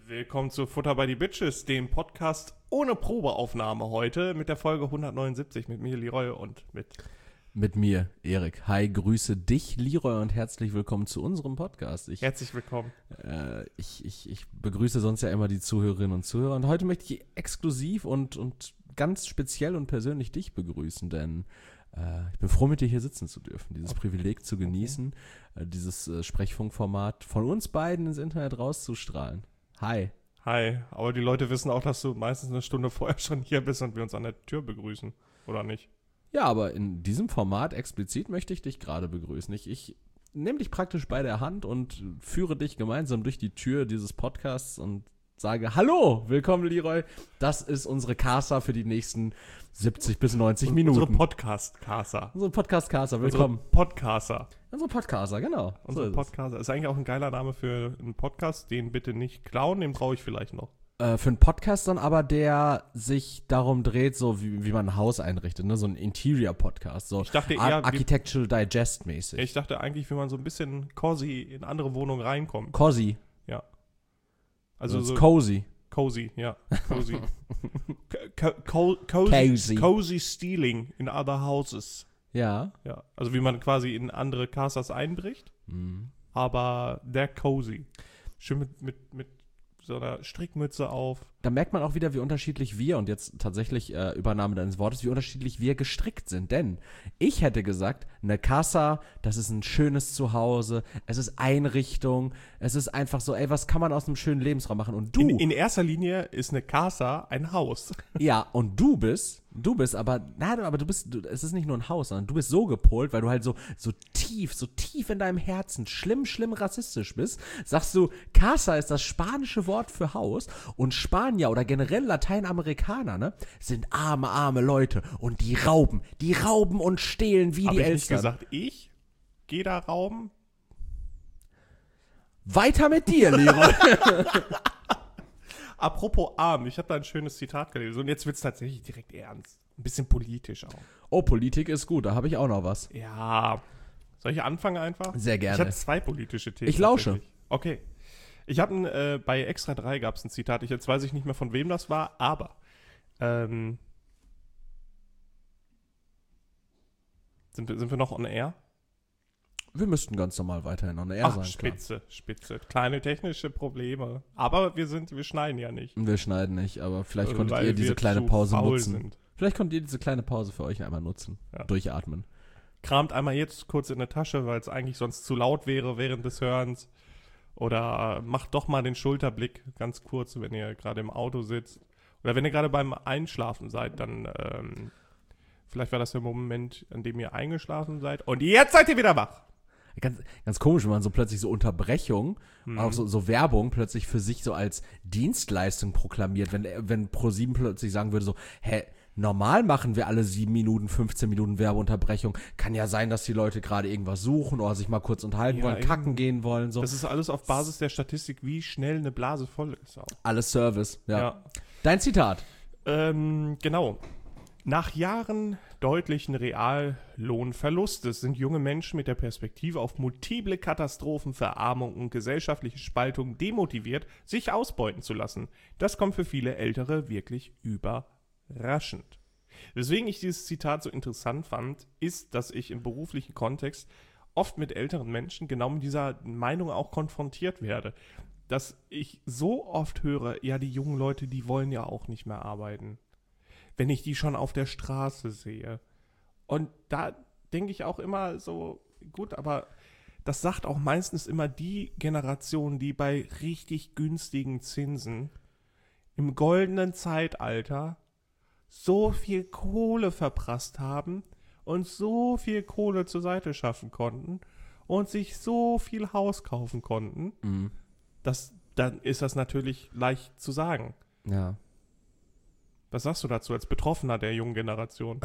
Willkommen zu Futter by the Bitches, dem Podcast ohne Probeaufnahme heute mit der Folge 179 mit mir, Leroy, und mit mir, Erik. Hi, grüße dich, Leroy, und herzlich willkommen zu unserem Podcast. Herzlich willkommen. Ich begrüße sonst ja immer die Zuhörerinnen und Zuhörer. Und heute möchte ich exklusiv und ganz speziell und persönlich dich begrüßen, denn ich bin froh, mit dir hier sitzen zu dürfen, dieses Privileg zu genießen, dieses Sprechfunkformat von uns beiden ins Internet rauszustrahlen. Hi. Hi, aber die Leute wissen auch, dass du meistens eine Stunde vorher schon hier bist und wir uns an der Tür begrüßen, oder nicht? Ja, aber in diesem Format explizit möchte ich dich gerade begrüßen. Ich nehme dich praktisch bei der Hand und führe dich gemeinsam durch die Tür dieses Podcasts und sage, hallo, willkommen Leroy, das ist unsere Casa für die nächsten 70 bis 90 Minuten. Unsere Podcast-Casa. Unsere Podcast-Casa, willkommen. Unsere Podcaster. Unsere Podcast-Casa, genau. Unsere Podcaster. Ist eigentlich auch ein geiler Name für einen Podcast, den bitte nicht klauen, den brauche ich vielleicht noch. Für einen Podcast dann aber, der sich darum dreht, so wie man ein Haus einrichtet, ne? So ein Interior-Podcast, so ich dachte eher Architectural Digest-mäßig. Ich dachte eigentlich, wie man so ein bisschen cozy in andere Wohnungen reinkommt. Cozy? Ja. Also so cozy. Cozy, ja. Cozy. Cozy stealing in other houses. Ja. Ja. Also wie man quasi in andere Casas einbricht, aber der cozy. Schön mit so einer Strickmütze auf. Da merkt man auch wieder, wie unterschiedlich wir, und jetzt tatsächlich Übernahme deines Wortes, wie unterschiedlich wir gestrickt sind. Denn ich hätte gesagt, eine Casa, das ist ein schönes Zuhause, es ist Einrichtung, es ist einfach so, ey, was kann man aus einem schönen Lebensraum machen? Und du... In erster Linie ist eine Casa ein Haus. Ja, und du bist aber, es ist nicht nur ein Haus, sondern du bist so gepolt, weil du halt so tief in deinem Herzen schlimm rassistisch bist, sagst du, Casa ist das spanische Wort für Haus, und Spanier oder generell Lateinamerikaner, ne, sind arme Leute, und die rauben und stehlen wie die Eltern. Hab ich nicht gesagt, ich gehe da rauben? Weiter mit dir, Leroy. Apropos arm, ich habe da ein schönes Zitat gelesen und jetzt wird es tatsächlich direkt ernst. Ein bisschen politisch auch. Oh, Politik ist gut, da habe ich auch noch was. Ja. Soll ich anfangen einfach? Sehr gerne. Ich habe 2 politische Themen. Ich lausche. Okay. Ich habe bei Extra 3 gab es ein Zitat. Jetzt weiß ich nicht mehr, von wem das war, aber sind wir noch on air? Wir müssten ganz normal weiterhin on air sein. Spitze. Kleine technische Probleme. Aber wir schneiden ja nicht. Wir schneiden nicht, aber vielleicht konntet ihr diese kleine Pause nutzen. Sind. Vielleicht konntet ihr diese kleine Pause für euch einmal nutzen. Ja. Durchatmen. Kramt einmal jetzt kurz in der Tasche, weil es eigentlich sonst zu laut wäre während des Hörens. Oder macht doch mal den Schulterblick ganz kurz, wenn ihr gerade im Auto sitzt. Oder wenn ihr gerade beim Einschlafen seid, dann vielleicht war das der Moment, an dem ihr eingeschlafen seid. Und jetzt seid ihr wieder wach. Ganz komisch, wenn man so plötzlich so Unterbrechung, auch so Werbung plötzlich für sich so als Dienstleistung proklamiert. Wenn ProSieben plötzlich sagen würde so, normal machen wir alle 7 Minuten, 15 Minuten Werbeunterbrechung. Kann ja sein, dass die Leute gerade irgendwas suchen oder sich mal kurz unterhalten wollen, kacken gehen wollen. So. Das ist alles auf Basis der Statistik, wie schnell eine Blase voll ist. Auch. Alles Service, ja. Dein Zitat. Genau. Nach Jahren deutlichen Reallohnverlustes sind junge Menschen mit der Perspektive auf multiple Katastrophen, Verarmung und gesellschaftliche Spaltung demotiviert, sich ausbeuten zu lassen. Das kommt für viele Ältere wirklich überraschend. Weswegen ich dieses Zitat so interessant fand, ist, dass ich im beruflichen Kontext oft mit älteren Menschen genau mit dieser Meinung auch konfrontiert werde. Dass ich so oft höre, ja, die jungen Leute, die wollen ja auch nicht mehr arbeiten. Wenn ich die schon auf der Straße sehe. Und da denke ich auch immer so, gut, aber das sagt auch meistens immer die Generation, die bei richtig günstigen Zinsen im goldenen Zeitalter so viel Kohle verprasst haben und so viel Kohle zur Seite schaffen konnten und sich so viel Haus kaufen konnten, dann ist das natürlich leicht zu sagen. Ja. Was sagst du dazu als Betroffener der jungen Generation?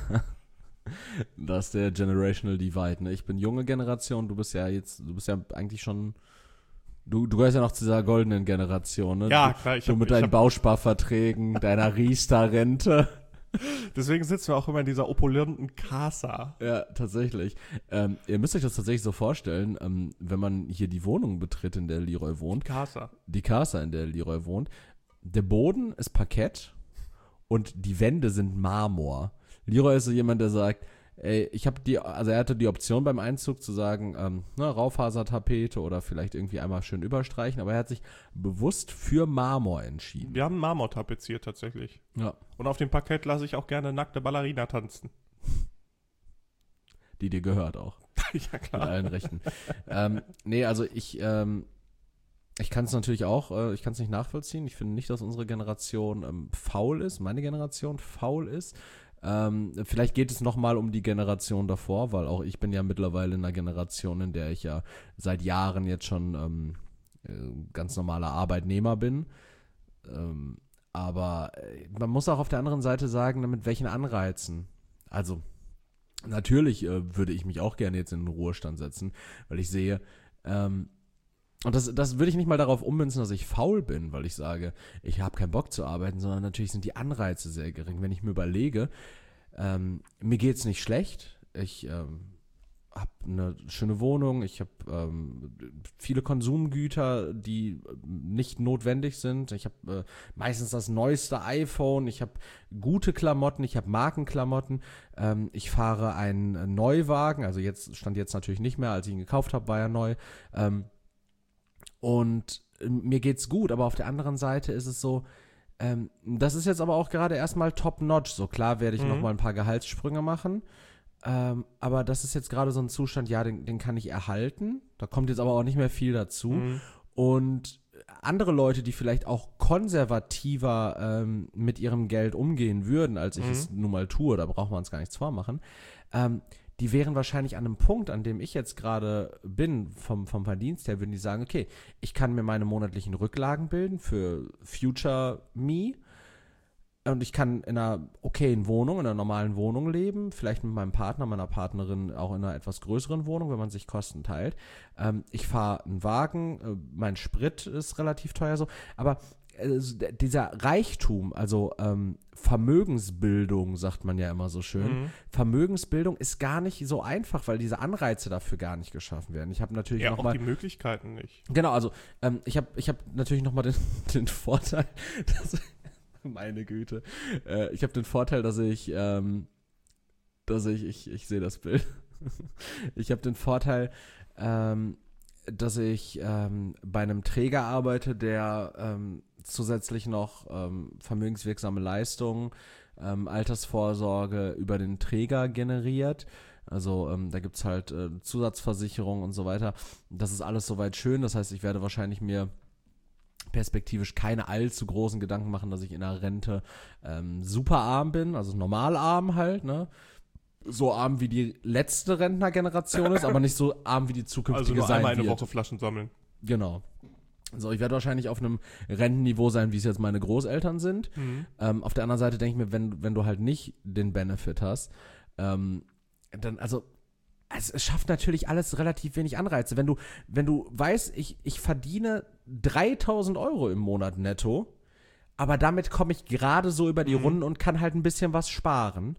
Das ist der Generational Divide, ne? Ich bin junge Generation, du bist ja eigentlich schon, du gehörst ja noch zu dieser goldenen Generation, ne? Ja, klar. Du mit deinen Bausparverträgen, deiner Riester-Rente. Deswegen sitzen wir auch immer in dieser opulenten Casa. Ja, tatsächlich. Ihr müsst euch das tatsächlich so vorstellen, wenn man hier die Wohnung betritt, in der Leroy wohnt, Casa. die Casa, in der Leroy wohnt, der Boden ist Parkett und die Wände sind Marmor. Leroy ist so jemand, der sagt, ey, er hatte die Option beim Einzug zu sagen, Raufasertapete oder vielleicht irgendwie einmal schön überstreichen, aber er hat sich bewusst für Marmor entschieden. Wir haben Marmor tapeziert tatsächlich. Ja. Und auf dem Parkett lasse ich auch gerne nackte Ballerina tanzen. Die dir gehört auch. Ja, Mit klar. allen Rechten. Nee, also ich kann es natürlich auch, ich kann es nicht nachvollziehen. Ich finde nicht, dass unsere Generation faul ist, meine Generation faul ist. Vielleicht geht es nochmal um die Generation davor, weil auch ich bin ja mittlerweile in einer Generation, in der ich ja seit Jahren jetzt schon ganz normaler Arbeitnehmer bin. Aber man muss auch auf der anderen Seite sagen, mit welchen Anreizen. Also natürlich würde ich mich auch gerne jetzt in den Ruhestand setzen, weil ich sehe, und das würde ich nicht mal darauf ummünzen, dass ich faul bin, weil ich sage, ich habe keinen Bock zu arbeiten, sondern natürlich sind die Anreize sehr gering. Wenn ich mir überlege, mir geht's nicht schlecht, ich habe eine schöne Wohnung, ich habe viele Konsumgüter, die nicht notwendig sind. Ich habe meistens das neueste iPhone, ich habe gute Klamotten, ich habe Markenklamotten. Ich fahre einen Neuwagen, also stand jetzt natürlich nicht mehr, als ich ihn gekauft habe, war er neu. Und mir geht's gut, aber auf der anderen Seite ist es so, das ist jetzt aber auch gerade erstmal top-notch. So klar werde ich nochmal ein paar Gehaltssprünge machen, aber das ist jetzt gerade so ein Zustand, ja, den kann ich erhalten. Da kommt jetzt aber auch nicht mehr viel dazu. Und andere Leute, die vielleicht auch konservativer mit ihrem Geld umgehen würden, als ich es nun mal tue, da braucht man uns gar nichts vormachen, die wären wahrscheinlich an einem Punkt, an dem ich jetzt gerade bin, vom Verdienst her, würden die sagen, okay, ich kann mir meine monatlichen Rücklagen bilden für Future Me und ich kann in einer okayen Wohnung, in einer normalen Wohnung leben, vielleicht mit meinem Partner, meiner Partnerin auch in einer etwas größeren Wohnung, wenn man sich Kosten teilt. Ich fahre einen Wagen, mein Sprit ist relativ teuer so, aber dieser Reichtum, also Vermögensbildung, sagt man ja immer so schön. Vermögensbildung ist gar nicht so einfach, weil diese Anreize dafür gar nicht geschaffen werden. Ich habe natürlich Ja, noch auch mal die Möglichkeiten nicht. genau, also ich hab natürlich noch mal den Vorteil, dass meine Güte, ich habe den Vorteil, dass ich sehe das Bild. Ich habe den Vorteil, dass ich bei einem Träger arbeite, der zusätzlich noch vermögenswirksame Leistungen, Altersvorsorge über den Träger generiert. Also da gibt es halt Zusatzversicherung und so weiter. Das ist alles soweit schön. Das heißt, ich werde wahrscheinlich mir perspektivisch keine allzu großen Gedanken machen, dass ich in der Rente super arm bin, also normal arm halt, ne? So arm wie die letzte Rentnergeneration ist, aber nicht so arm wie die zukünftige Also nur sein einmal eine wird. Woche Flaschen sammeln. Genau. So, ich werde wahrscheinlich auf einem Rentenniveau sein, wie es jetzt meine Großeltern sind. Auf der anderen Seite denke ich mir, wenn du halt nicht den Benefit hast, dann, also, es schafft natürlich alles relativ wenig Anreize. Wenn du weißt, ich verdiene 3.000 Euro im Monat netto, aber damit komme ich gerade so über die Runden und kann halt ein bisschen was sparen.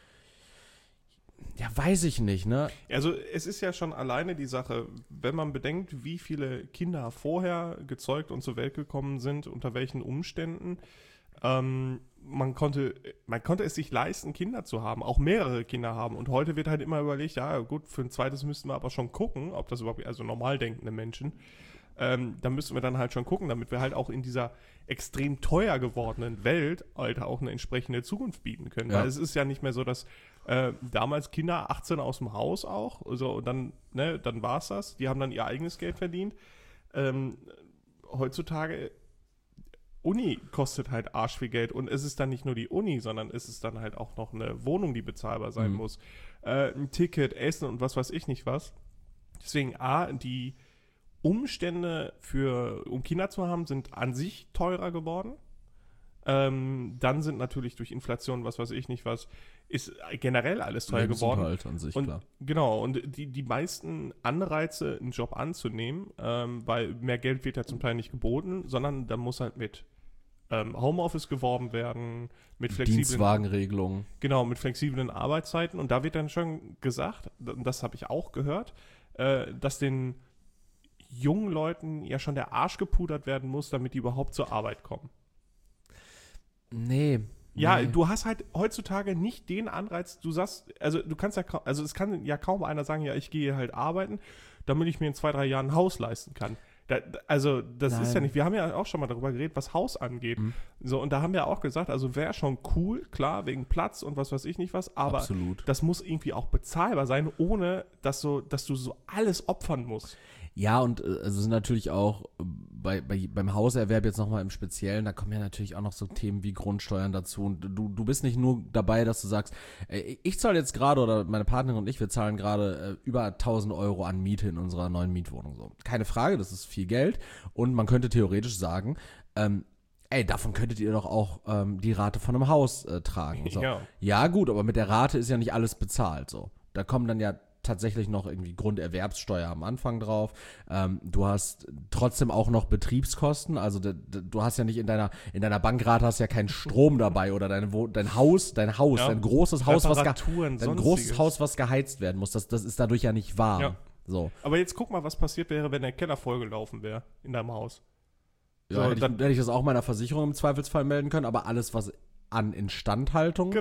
Ja, weiß ich nicht, ne? Also es ist ja schon alleine die Sache, wenn man bedenkt, wie viele Kinder vorher gezeugt und zur Welt gekommen sind, unter welchen Umständen, man konnte es sich leisten, Kinder zu haben, auch mehrere Kinder haben. Und heute wird halt immer überlegt, ja gut, für ein zweites müssten wir aber schon gucken, ob das überhaupt, also normal denkende Menschen, da müssen wir dann halt schon gucken, damit wir halt auch in dieser extrem teuer gewordenen Welt halt auch eine entsprechende Zukunft bieten können. Ja. Weil es ist ja nicht mehr so, dass damals Kinder 18 aus dem Haus auch, so, und dann war es das. Die haben dann ihr eigenes Geld verdient. Heutzutage Uni kostet halt arsch viel Geld und es ist dann nicht nur die Uni, sondern es ist dann halt auch noch eine Wohnung, die bezahlbar sein muss. Ein Ticket, Essen und was weiß ich nicht was. Deswegen die Umstände um Kinder zu haben, sind an sich teurer geworden. Dann sind natürlich durch Inflation, was weiß ich nicht was, ist generell alles teuer geworden. Lebensunterhalt an sich, Und klar. genau, und die meisten Anreize, einen Job anzunehmen, weil mehr Geld wird ja zum Teil nicht geboten, sondern da muss halt mit Homeoffice geworben werden, mit flexiblen, Dienstwagenregelungen. genau, mit flexiblen Arbeitszeiten. Und da wird dann schon gesagt, und das habe ich auch gehört, dass den jungen Leuten ja schon der Arsch gepudert werden muss, damit die überhaupt zur Arbeit kommen. Nee. Ja, du hast halt heutzutage nicht den Anreiz, du sagst, also du kannst ja, also es kann ja kaum einer sagen, ja, ich gehe halt arbeiten, damit ich mir in 2-3 Jahren ein Haus leisten kann. Also das ist ja nicht, wir haben ja auch schon mal darüber geredet, was Haus angeht. So, und da haben wir auch gesagt, also wäre schon cool, klar, wegen Platz und was weiß ich nicht was, aber Absolut. das muss irgendwie auch bezahlbar sein, ohne dass du so alles opfern musst. Ja, und es ist natürlich auch beim Hauserwerb jetzt nochmal im Speziellen, da kommen ja natürlich auch noch so Themen wie Grundsteuern dazu. Und du bist nicht nur dabei, dass du sagst, ich zahle jetzt gerade, oder meine Partnerin und ich, wir zahlen gerade über 1.000 Euro an Miete in unserer neuen Mietwohnung. So. Keine Frage, das ist viel Geld. Und man könnte theoretisch sagen, davon könntet ihr doch auch die Rate von einem Haus tragen. So. Ja, gut, aber mit der Rate ist ja nicht alles bezahlt. So. Da kommen dann ja tatsächlich noch irgendwie Grunderwerbssteuer am Anfang drauf. Du hast trotzdem auch noch Betriebskosten. Also du hast ja nicht in deiner Bankrate hast ja keinen Strom dabei oder dein Haus, dein großes Haus, was geheizt werden muss. Das ist dadurch ja nicht warm. Ja. So. Aber jetzt guck mal, was passiert wäre, wenn der Keller vollgelaufen wäre in deinem Haus. Ja, so, dann hätte ich das auch meiner Versicherung im Zweifelsfall melden können, aber alles, was an Instandhaltung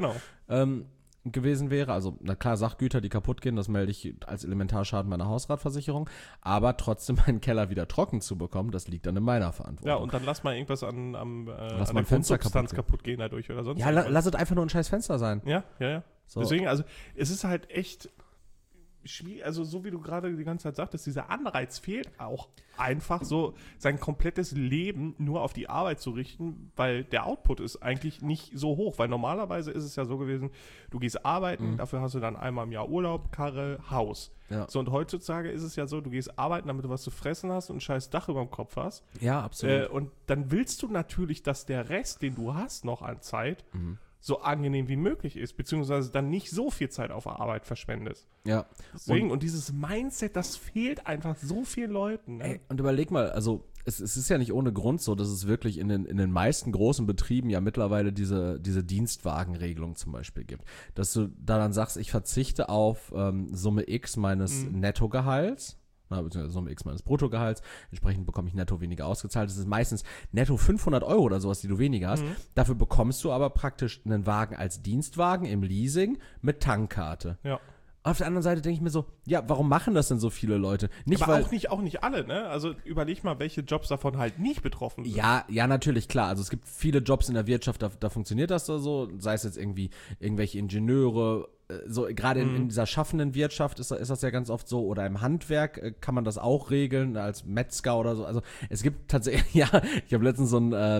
gewesen wäre, also na klar, Sachgüter, die kaputt gehen, das melde ich als Elementarschaden meiner Hausratversicherung, aber trotzdem meinen Keller wieder trocken zu bekommen, das liegt dann in meiner Verantwortung. Ja, und dann lass mal irgendwas an der Grundsubstanz kaputt gehen dadurch oder sonst was. Ja, lass es einfach nur ein scheiß Fenster sein. Ja. So. Deswegen, also es ist halt echt schwierig, also so wie du gerade die ganze Zeit sagtest, dieser Anreiz fehlt auch einfach, so sein komplettes Leben nur auf die Arbeit zu richten, weil der Output ist eigentlich nicht so hoch, weil normalerweise ist es ja so gewesen, du gehst arbeiten, dafür hast du dann einmal im Jahr Urlaub, Karre, Haus. Ja. So, und heutzutage ist es ja so, du gehst arbeiten, damit du was zu fressen hast und ein scheiß Dach über dem Kopf hast. Ja, absolut. Und dann willst du natürlich, dass der Rest, den du hast noch an Zeit, so angenehm wie möglich ist, beziehungsweise dann nicht so viel Zeit auf der Arbeit verschwendest. Ja. Deswegen, und dieses Mindset, das fehlt einfach so vielen Leuten. Ne? Ey, und überleg mal, also es ist ja nicht ohne Grund so, dass es wirklich in den meisten großen Betrieben ja mittlerweile diese Dienstwagenregelung zum Beispiel gibt. Dass du da dann sagst, ich verzichte auf Summe X meines Nettogehalts, beziehungsweise Summe X meines Bruttogehalts, entsprechend bekomme ich netto weniger ausgezahlt. Das ist meistens netto 500 Euro oder sowas, die du weniger hast. Dafür bekommst du aber praktisch einen Wagen als Dienstwagen im Leasing mit Tankkarte. Ja. Auf der anderen Seite denke ich mir so, ja, warum machen das denn so viele Leute? Aber auch nicht alle, ne? Also überleg mal, welche Jobs davon halt nicht betroffen sind. Ja, natürlich, klar. Also es gibt viele Jobs in der Wirtschaft, da funktioniert das so, sei es jetzt irgendwie irgendwelche Ingenieure, so gerade in dieser schaffenden Wirtschaft ist das ja ganz oft so, oder im Handwerk kann man das auch regeln, als Metzger oder so. Also es gibt tatsächlich, ja, ich habe letztens so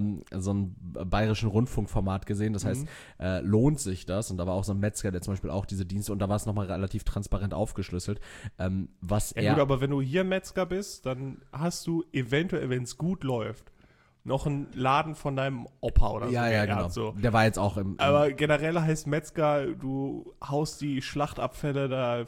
ein bayerischen Rundfunkformat gesehen, das heißt, lohnt sich das? Und da war auch so ein Metzger, der zum Beispiel auch diese Dienste, und da war es nochmal relativ transparent aufgeschlüsselt, was ja, gut, aber wenn du hier Metzger bist, dann hast du eventuell, wenn es gut läuft, noch einen Laden von deinem Opa oder so. Ja, genau. So. Der war jetzt auch im Aber generell heißt Metzger, du haust die Schlachtabfälle da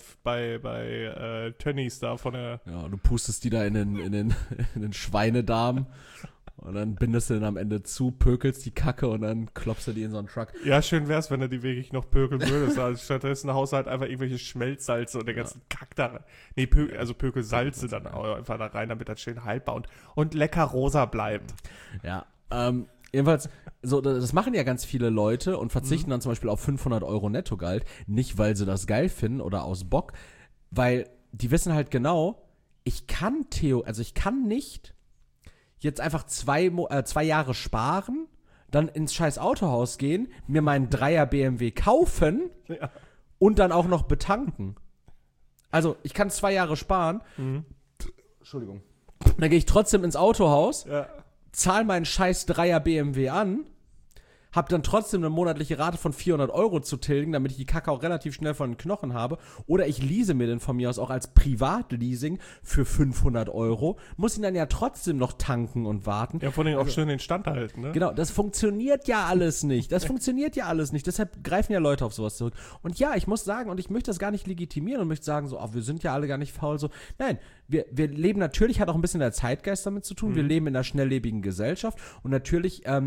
bei Tönnies da von der... Ja, du pustest die da in den Schweinedarm und dann bindest du den am Ende zu, pökelst die Kacke und dann klopfst du die in so einen Truck. Ja, schön wär's, wenn du die wirklich noch pökeln würdest. Also stattdessen haust du halt einfach irgendwelche Schmelzsalze und den ganzen Kack da rein. Nee, Pökelsalze dann einfach da rein, damit das schön haltbar und lecker rosa bleibt. Ja, jedenfalls, so, das machen ja ganz viele Leute und verzichten dann zum Beispiel auf 500 Euro Nettogehalt, nicht weil sie das geil finden oder aus Bock, weil die wissen halt genau, ich kann nicht jetzt einfach 2 Jahre sparen, dann ins scheiß Autohaus gehen, mir meinen 3er BMW kaufen und dann auch noch betanken. Also, ich kann 2 Jahre sparen. Entschuldigung. Dann gehe ich trotzdem ins Autohaus, zahle meinen scheiß 3er BMW an, hab dann trotzdem eine monatliche Rate von 400 Euro zu tilgen, damit ich die Kacke auch relativ schnell von den Knochen habe. Oder ich lease mir den von mir aus auch als Privatleasing für 500 Euro. Muss ihn dann ja trotzdem noch tanken und warten. Ja, vor allem auch schön den Stand halten, ne? Genau, das funktioniert ja alles nicht. Deshalb greifen ja Leute auf sowas zurück. Und ja, ich muss sagen, und ich möchte das gar nicht legitimieren und möchte sagen, so, wir sind ja alle gar nicht faul. So, nein, wir leben natürlich, hat auch ein bisschen der Zeitgeist damit zu tun. Wir leben in einer schnelllebigen Gesellschaft und natürlich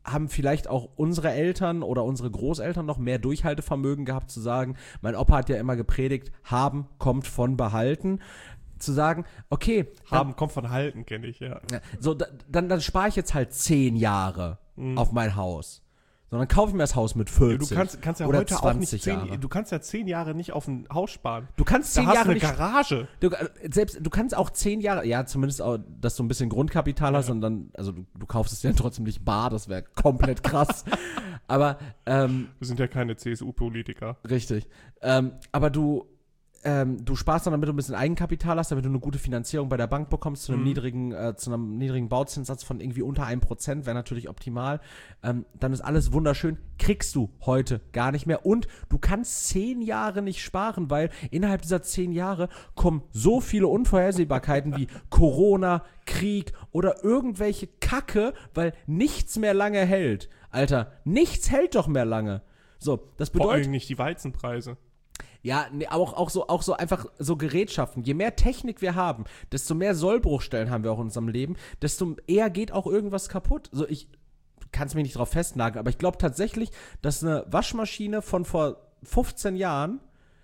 haben vielleicht auch unsere Eltern oder unsere Großeltern noch mehr Durchhaltevermögen gehabt, zu sagen, mein Opa hat ja immer gepredigt, haben kommt von behalten. Zu sagen, okay. Haben kommt von halten, kenne ich, ja. So, dann spare ich jetzt halt 10 Jahre auf mein Haus. Sondern kaufe ich mir das Haus mit 40 Du kannst ja oder heute 20 auch nicht Jahre. du kannst ja 10 Jahre nicht auf ein Haus sparen. Du kannst 10 da hast Jahre du eine nicht. Garage. Du kannst auch 10 Jahre, ja, zumindest auch, dass du ein bisschen Grundkapital hast und dann, also du kaufst es ja trotzdem nicht bar, das wäre komplett krass. Aber, Wir sind ja keine CSU-Politiker. richtig. Aber du sparst dann, damit du ein bisschen Eigenkapital hast, damit du eine gute Finanzierung bei der Bank bekommst, zu einem niedrigen Bauzinssatz von irgendwie unter 1%, wäre natürlich optimal. Dann ist alles wunderschön. Kriegst du heute gar nicht mehr. Und du kannst 10 Jahre nicht sparen, weil innerhalb dieser 10 Jahre kommen so viele Unvorhersehbarkeiten wie Corona, Krieg oder irgendwelche Kacke, weil nichts mehr lange hält. Alter, nichts hält doch mehr lange. So, das bedeutet. Vor allem nicht die Weizenpreise. Ja, nee, auch so einfach so Gerätschaften. Je mehr Technik wir haben, desto mehr Sollbruchstellen haben wir auch in unserem Leben, desto eher geht auch irgendwas kaputt. So, ich kann es mir nicht drauf festnageln, aber ich glaube tatsächlich, dass eine Waschmaschine von vor 15 Jahren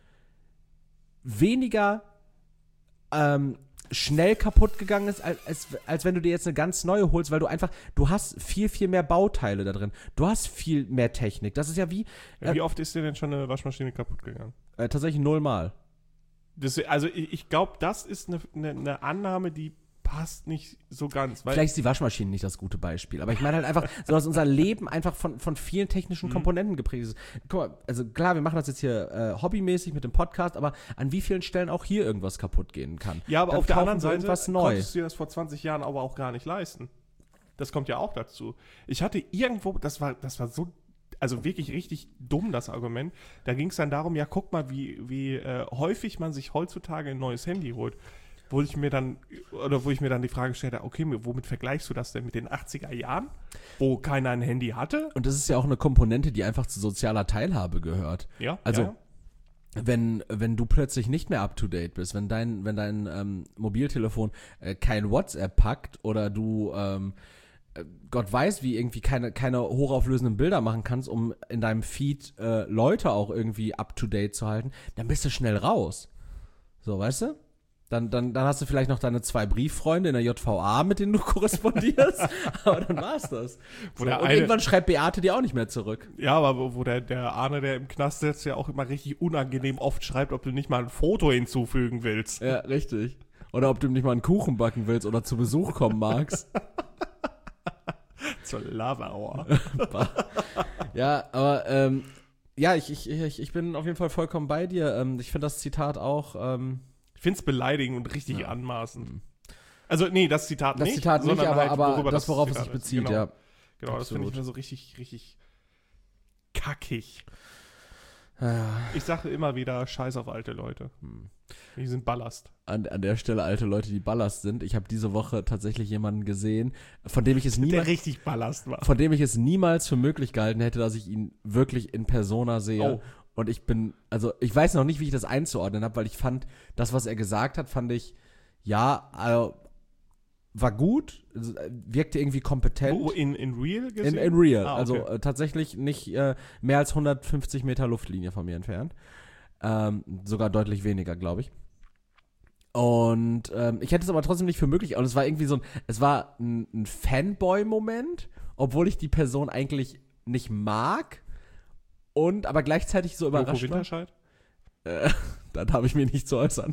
weniger schnell kaputt gegangen ist, als wenn du dir jetzt eine ganz neue holst, weil du hast viel, viel mehr Bauteile da drin. Du hast viel mehr Technik. Das ist ja wie... Wie oft ist dir denn schon eine Waschmaschine kaputt gegangen? Tatsächlich 0 Mal. Also ich glaube, das ist eine Annahme, die passt nicht so ganz. Weil Vielleicht ist die Waschmaschine nicht das gute Beispiel, aber ich meine halt einfach, so dass unser Leben einfach von vielen technischen Komponenten geprägt ist. Guck mal, also klar, wir machen das jetzt hier hobbymäßig mit dem Podcast, aber an wie vielen Stellen auch hier irgendwas kaputt gehen kann. Ja, aber Dann auf der kaufen anderen wir Seite irgendwas neu. konntest du dir das vor 20 Jahren aber auch gar nicht leisten. Das kommt ja auch dazu. Ich hatte irgendwo, das war so, also wirklich richtig dumm, das Argument. Da ging es dann darum, ja, guck mal, wie häufig man sich heutzutage ein neues Handy holt. Wo ich mir dann die Frage stellte, okay, womit vergleichst du das denn mit den 80er Jahren, wo keiner ein Handy hatte? Und das ist ja auch eine Komponente, die einfach zu sozialer Teilhabe gehört. Ja, Also, ja. Wenn du plötzlich nicht mehr up-to-date bist, wenn dein Mobiltelefon kein WhatsApp packt oder du Gott weiß, wie irgendwie keine hochauflösenden Bilder machen kannst, um in deinem Feed Leute auch irgendwie up-to-date zu halten, dann bist du schnell raus. So, weißt du? Dann hast du vielleicht noch deine 2 Brieffreunde in der JVA, mit denen du korrespondierst, aber dann war's das. So, und irgendwann schreibt Beate dir auch nicht mehr zurück. Ja, aber wo der Arne, der im Knast sitzt, ja auch immer richtig unangenehm oft schreibt, ob du nicht mal ein Foto hinzufügen willst. Ja, richtig. Oder ob du nicht mal einen Kuchen backen willst oder zu Besuch kommen magst. Zur Lava Hour. Ja, aber ja, ich bin auf jeden Fall vollkommen bei dir. Ich finde das Zitat auch ich finde es beleidigend und richtig anmaßend. Also, nee, das Zitat nicht. Das Zitat nicht, aber worüber das, worauf es Zitat sich ist. bezieht, Genau. ja. Genau, das finde ich mir so richtig, richtig kackig. Ja. Ich sage immer wieder, scheiß auf alte Leute. Die sind Ballast. An der Stelle alte Leute, die Ballast sind. Ich habe diese Woche tatsächlich jemanden gesehen, von dem ich es Der richtig Ballast war. von dem ich es niemals für möglich gehalten hätte, dass ich ihn wirklich in Persona sehe. Oh. Und ich weiß noch nicht, wie ich das einzuordnen habe, weil ich fand, das, was er gesagt hat, fand ich, ja, also, war gut, wirkte irgendwie kompetent. Wo, in Real gesehen? In Real, Ah, okay. also tatsächlich nicht mehr als 150 Meter Luftlinie von mir entfernt. Sogar deutlich weniger, glaube ich. Und ich hätte es aber trotzdem nicht für möglich. Und es war irgendwie es war ein Fanboy-Moment, obwohl ich die Person eigentlich nicht mag und aber gleichzeitig so Joko überrascht war. Winterscheid? Da darf ich mich nicht zu äußern.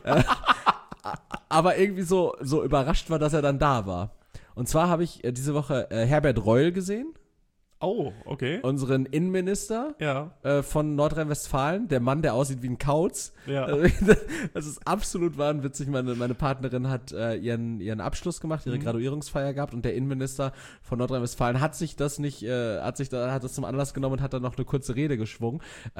Aber irgendwie so überrascht war, dass er dann da war. Und zwar habe ich diese Woche Herbert Reul gesehen. Oh, okay. Unseren Innenminister Ja. von Nordrhein-Westfalen, der Mann, der aussieht wie ein Kauz. Ja. Das ist absolut wahnwitzig. Meine Partnerin hat ihren Abschluss gemacht, ihre Graduierungsfeier gehabt und der Innenminister von Nordrhein-Westfalen hat das zum Anlass genommen und hat dann noch eine kurze Rede geschwungen.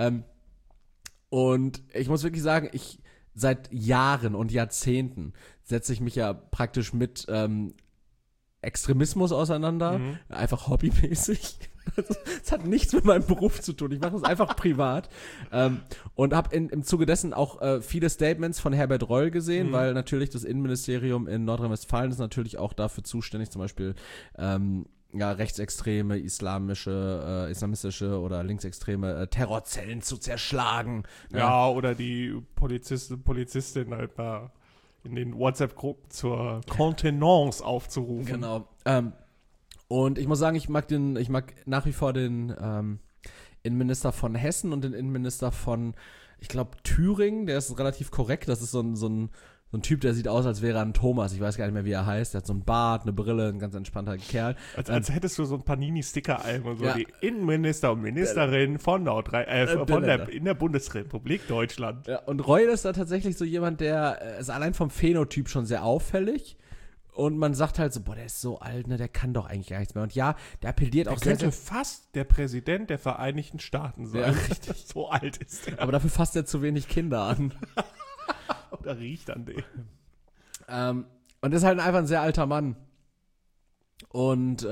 Und ich muss wirklich sagen, seit Jahren und Jahrzehnten setze ich mich ja praktisch mit Extremismus auseinander, einfach hobbymäßig. Das hat nichts mit meinem Beruf zu tun. Ich mache es einfach privat. Und habe im Zuge dessen auch viele Statements von Herbert Reul gesehen, weil natürlich das Innenministerium in Nordrhein-Westfalen ist natürlich auch dafür zuständig, zum Beispiel rechtsextreme, islamistische oder linksextreme Terrorzellen zu zerschlagen. Ja, oder die Polizistin halt mal in den WhatsApp-Gruppen zur Kontenance aufzurufen. Genau. Und ich muss sagen, ich mag nach wie vor den Innenminister von Hessen und den Innenminister von, ich glaube, Thüringen. Der ist relativ korrekt. Das ist so ein Typ, der sieht aus, als wäre er ein Thomas. Ich weiß gar nicht mehr, wie er heißt. Der hat so einen Bart, eine Brille, ein ganz entspannter Kerl. Als hättest du so ein Panini-Sticker-Album und so. Ja. Die Innenminister und Ministerin in der Bundesrepublik Deutschland. Ja, und Reul ist da tatsächlich so jemand, der ist allein vom Phänotyp schon sehr auffällig. Und man sagt halt so, boah, der ist so alt, ne, der kann doch eigentlich gar nichts mehr. Und ja, der appelliert auch Der könnte fast der Präsident der Vereinigten Staaten sein. Ja, richtig. So alt ist der. Aber dafür fasst er zu wenig Kinder an. Oder riecht an dem. Und ist halt einfach ein sehr alter Mann. Und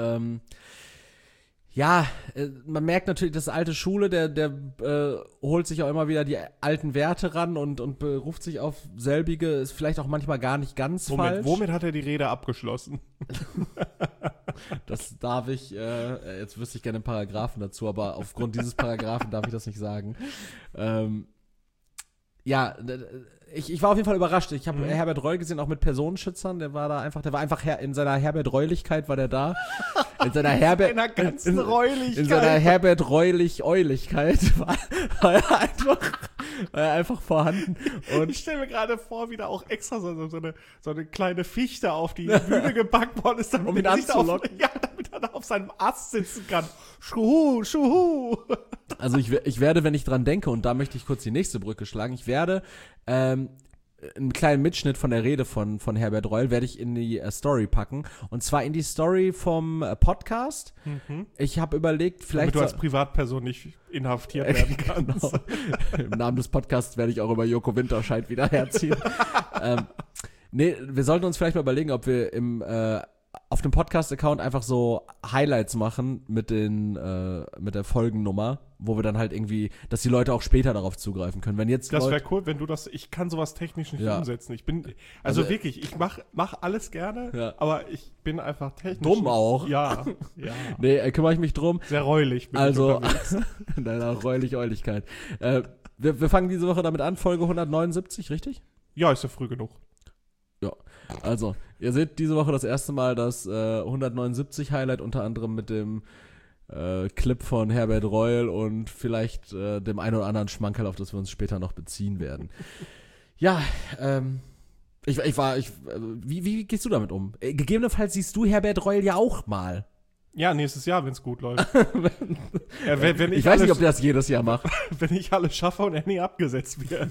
man merkt natürlich, das ist alte Schule, der holt sich auch immer wieder die alten Werte ran und beruft sich auf selbige, ist vielleicht auch manchmal gar nicht ganz falsch. Womit hat er die Rede abgeschlossen? Das darf ich, jetzt wüsste ich gerne einen Paragraphen dazu, aber aufgrund dieses Paragraphen darf ich das nicht sagen. Ich war auf jeden Fall überrascht. Ich habe Herbert Reul gesehen, auch mit Personenschützern. Der war einfach in seiner Herbert-Reuligkeit war der da. In seiner Herbert-Reulich-Euligkeit war er einfach vorhanden. Und ich stelle mir gerade vor, wie da auch extra so eine kleine Fichte auf die Bühne gepackt worden ist, um ihn anzulocken. Damit er da auf seinem Ast sitzen kann. Schuhu. Also ich werde, wenn ich dran denke, und da möchte ich kurz die nächste Brücke schlagen, ich werde einen kleinen Mitschnitt von der Rede von Herbert Reul werde ich in die Story packen. Und zwar in die Story vom Podcast. Mhm. Ich habe überlegt, vielleicht... Damit du als Privatperson nicht inhaftiert werden kannst. Genau. Im Namen des Podcasts werde ich auch über Joko Winterscheid wieder herziehen. Wir sollten uns vielleicht mal überlegen, ob wir auf dem Podcast-Account einfach so Highlights machen mit der Folgennummer, wo wir dann halt irgendwie, dass die Leute auch später darauf zugreifen können. Wenn jetzt das wäre cool, wenn du ich kann sowas technisch nicht umsetzen. Ich bin, also wirklich, ich mach alles gerne, aber ich bin einfach technisch. Dumm auch. Ja. Nee, kümmere ich mich drum. Sehr räulich bin ich unterwegs. In deiner Räulich-Euligkeit. Wir fangen diese Woche damit an, Folge 179, richtig? Ja, ist ja früh genug. Ja, also, ihr seht diese Woche das erste Mal das 179-Highlight, unter anderem mit dem Clip von Herbert Reul und vielleicht dem einen oder anderen Schmankerl, auf das wir uns später noch beziehen werden. Ja, wie gehst du damit um? Gegebenenfalls siehst du Herbert Reul ja auch mal. Ja, nächstes Jahr, wenn es gut läuft. Ich weiß nicht, ob der das jedes Jahr macht. Wenn ich alles schaffe und er nie abgesetzt wird.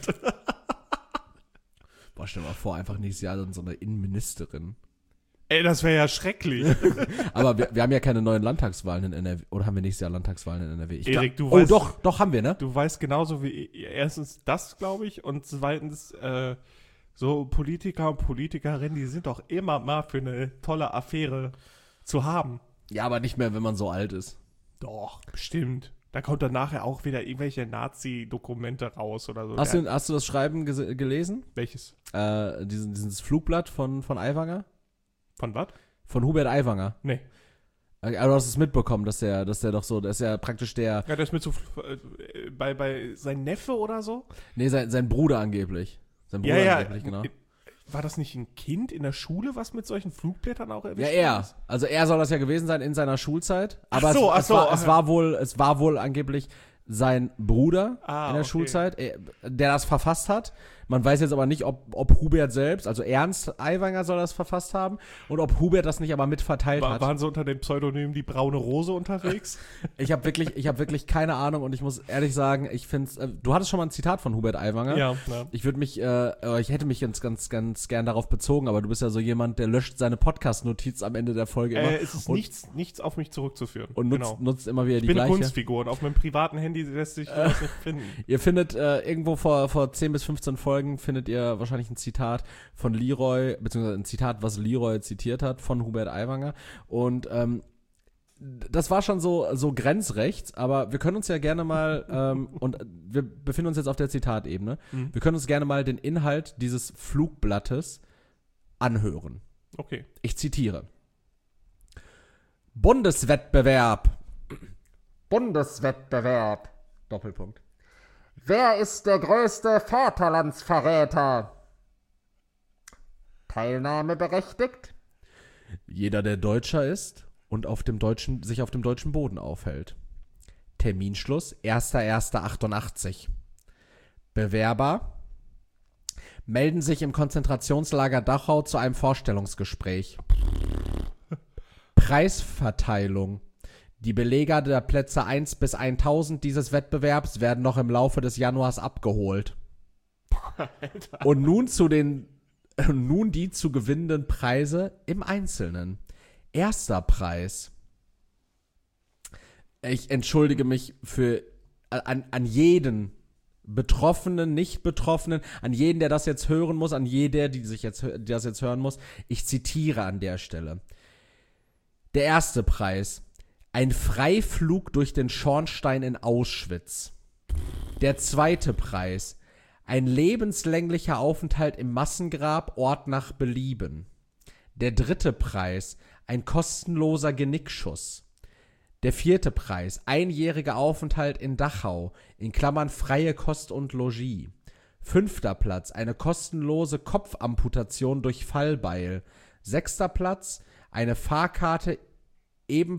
Boah, stell dir mal vor, einfach nächstes Jahr dann so eine Innenministerin. Ey, das wäre ja schrecklich. Aber wir haben ja keine neuen Landtagswahlen in NRW. Oder haben wir nächstes Jahr Landtagswahlen in NRW? Erik, du weißt... doch, haben wir, ne? Du weißt genauso wie... Erstens das, glaube ich. Und zweitens, so Politiker und Politikerinnen, die sind doch immer mal für eine tolle Affäre zu haben. Ja, aber nicht mehr, wenn man so alt ist. Doch, bestimmt. Da kommt dann nachher auch wieder irgendwelche Nazi-Dokumente raus oder so. Hast du das Schreiben gelesen? Welches? Dieses Flugblatt von Aiwanger? Von was? Von Hubert Aiwanger. Nee. Aber du hast es mitbekommen, dass der doch so, das ist ja praktisch der... Ja, der ist mit so, bei sein Neffe oder so? Nee, sein Bruder angeblich. Sein Bruder angeblich, genau. War das nicht ein Kind in der Schule, was mit solchen Flugblättern auch erwischt ist? Ja, er. Also er soll das ja gewesen sein in seiner Schulzeit. Aber es war wohl angeblich sein Bruder in der Schulzeit, der das verfasst hat. Man weiß jetzt aber nicht, ob Hubert selbst, also Ernst Aiwanger soll das verfasst haben und ob Hubert das nicht aber mitverteilt hat. Waren sie unter dem Pseudonym die Braune Rose unterwegs? Ich habe wirklich keine Ahnung und ich muss ehrlich sagen, ich finde du hattest schon mal ein Zitat von Hubert Aiwanger. Ja. Ich hätte mich jetzt ganz gern darauf bezogen, aber du bist ja so jemand, der löscht seine Podcast-Notiz am Ende der Folge immer. Es ist nichts auf mich zurückzuführen. Und nutzt immer wieder die Ich gleiche. bin Kunstfigur und auf meinem privaten Handy lässt sich das nicht finden. Ihr findet irgendwo vor 10 bis 15 Folgen findet ihr wahrscheinlich ein Zitat von Leroy, beziehungsweise ein Zitat, was Leroy zitiert hat von Hubert Aiwanger. Und das war schon so grenzrechts, aber wir können uns ja gerne mal, und wir befinden uns jetzt auf der Zitatebene, wir können uns gerne mal den Inhalt dieses Flugblattes anhören. Okay. Ich zitiere. Bundeswettbewerb. Bundeswettbewerb. Doppelpunkt. Wer ist der größte Vaterlandsverräter? Teilnahmeberechtigt? Jeder, der Deutscher ist und sich auf dem deutschen Boden aufhält. Terminschluss 1.1.88. Bewerber melden sich im Konzentrationslager Dachau zu einem Vorstellungsgespräch. Preisverteilung. Die Beleger der Plätze 1 bis 1000 dieses Wettbewerbs werden noch im Laufe des Januars abgeholt. Alter. Und nun die zu gewinnenden Preise im Einzelnen. Erster Preis. Ich entschuldige mich an jeden Betroffenen, Nicht-Betroffenen, an jeden, der das jetzt hören muss, an jeder, die das jetzt hören muss. Ich zitiere an der Stelle. Der erste Preis. Ein Freiflug durch den Schornstein in Auschwitz. Der zweite Preis. Ein lebenslänglicher Aufenthalt im Massengrab, Ort nach Belieben. Der dritte Preis. Ein kostenloser Genickschuss. Der vierte Preis. Einjähriger Aufenthalt in Dachau, in Klammern freie Kost und Logis. Fünfter Platz. Eine kostenlose Kopfamputation durch Fallbeil. Sechster Platz. Eine Fahrkarte in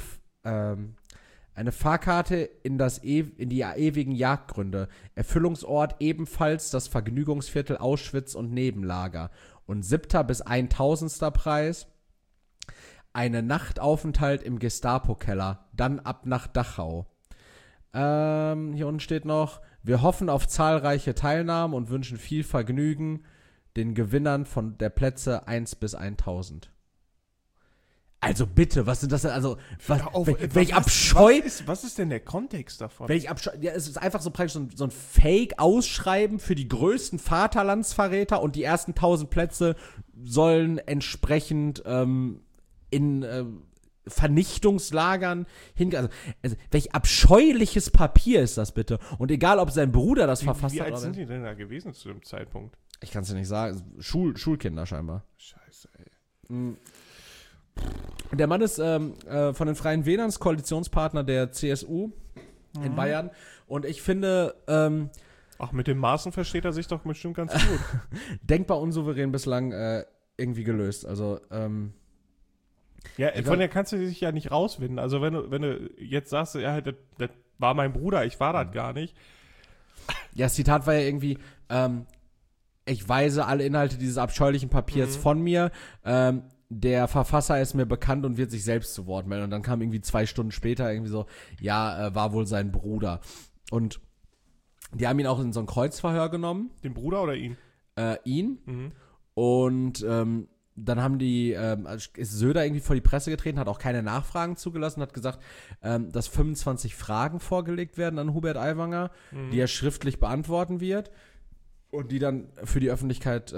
die ewigen Jagdgründe. Erfüllungsort ebenfalls das Vergnügungsviertel Auschwitz und Nebenlager. Und 7. bis 1000. Preis. Eine Nachtaufenthalt im Gestapo-Keller. Dann ab nach Dachau. Hier unten steht noch: Wir hoffen auf zahlreiche Teilnahmen und wünschen viel Vergnügen den Gewinnern von der Plätze 1 bis 1000. Also bitte, was sind das denn? Also, welch Abscheu. Was ist denn der Kontext davon? Welch Abscheu. Ja, es ist einfach so praktisch so ein Fake-Ausschreiben für die größten Vaterlandsverräter und die ersten 1000 Plätze sollen entsprechend in Vernichtungslagern hingehen. Also, welch abscheuliches Papier ist das bitte? Und egal, ob sein Bruder das verfasst hat. Wie alt sind die denn da gewesen zu dem Zeitpunkt? Ich kann es dir nicht sagen. Schulkinder scheinbar. Scheiße, ey. Der Mann ist von den Freien Wählern, Koalitionspartner der CSU in Bayern. Und ich finde, ach, mit den Maßen versteht er sich doch bestimmt ganz gut. Denkbar unsouverän bislang irgendwie gelöst. Also, ja, von der kannst du dich ja nicht rauswinden. Also, wenn du jetzt sagst, ja, das war mein Bruder, ich war das gar nicht. Ja, das Zitat war ja irgendwie, ich weise alle Inhalte dieses abscheulichen Papiers von mir. Der Verfasser ist mir bekannt und wird sich selbst zu Wort melden. Und dann kam irgendwie 2 Stunden später irgendwie so, ja, war wohl sein Bruder. Und die haben ihn auch in so ein Kreuzverhör genommen. Den Bruder oder ihn? Ihn. Mhm. Und dann haben ist Söder irgendwie vor die Presse getreten, hat auch keine Nachfragen zugelassen, hat gesagt, dass 25 Fragen vorgelegt werden an Hubert Aiwanger, die er schriftlich beantworten wird und die dann für die Öffentlichkeit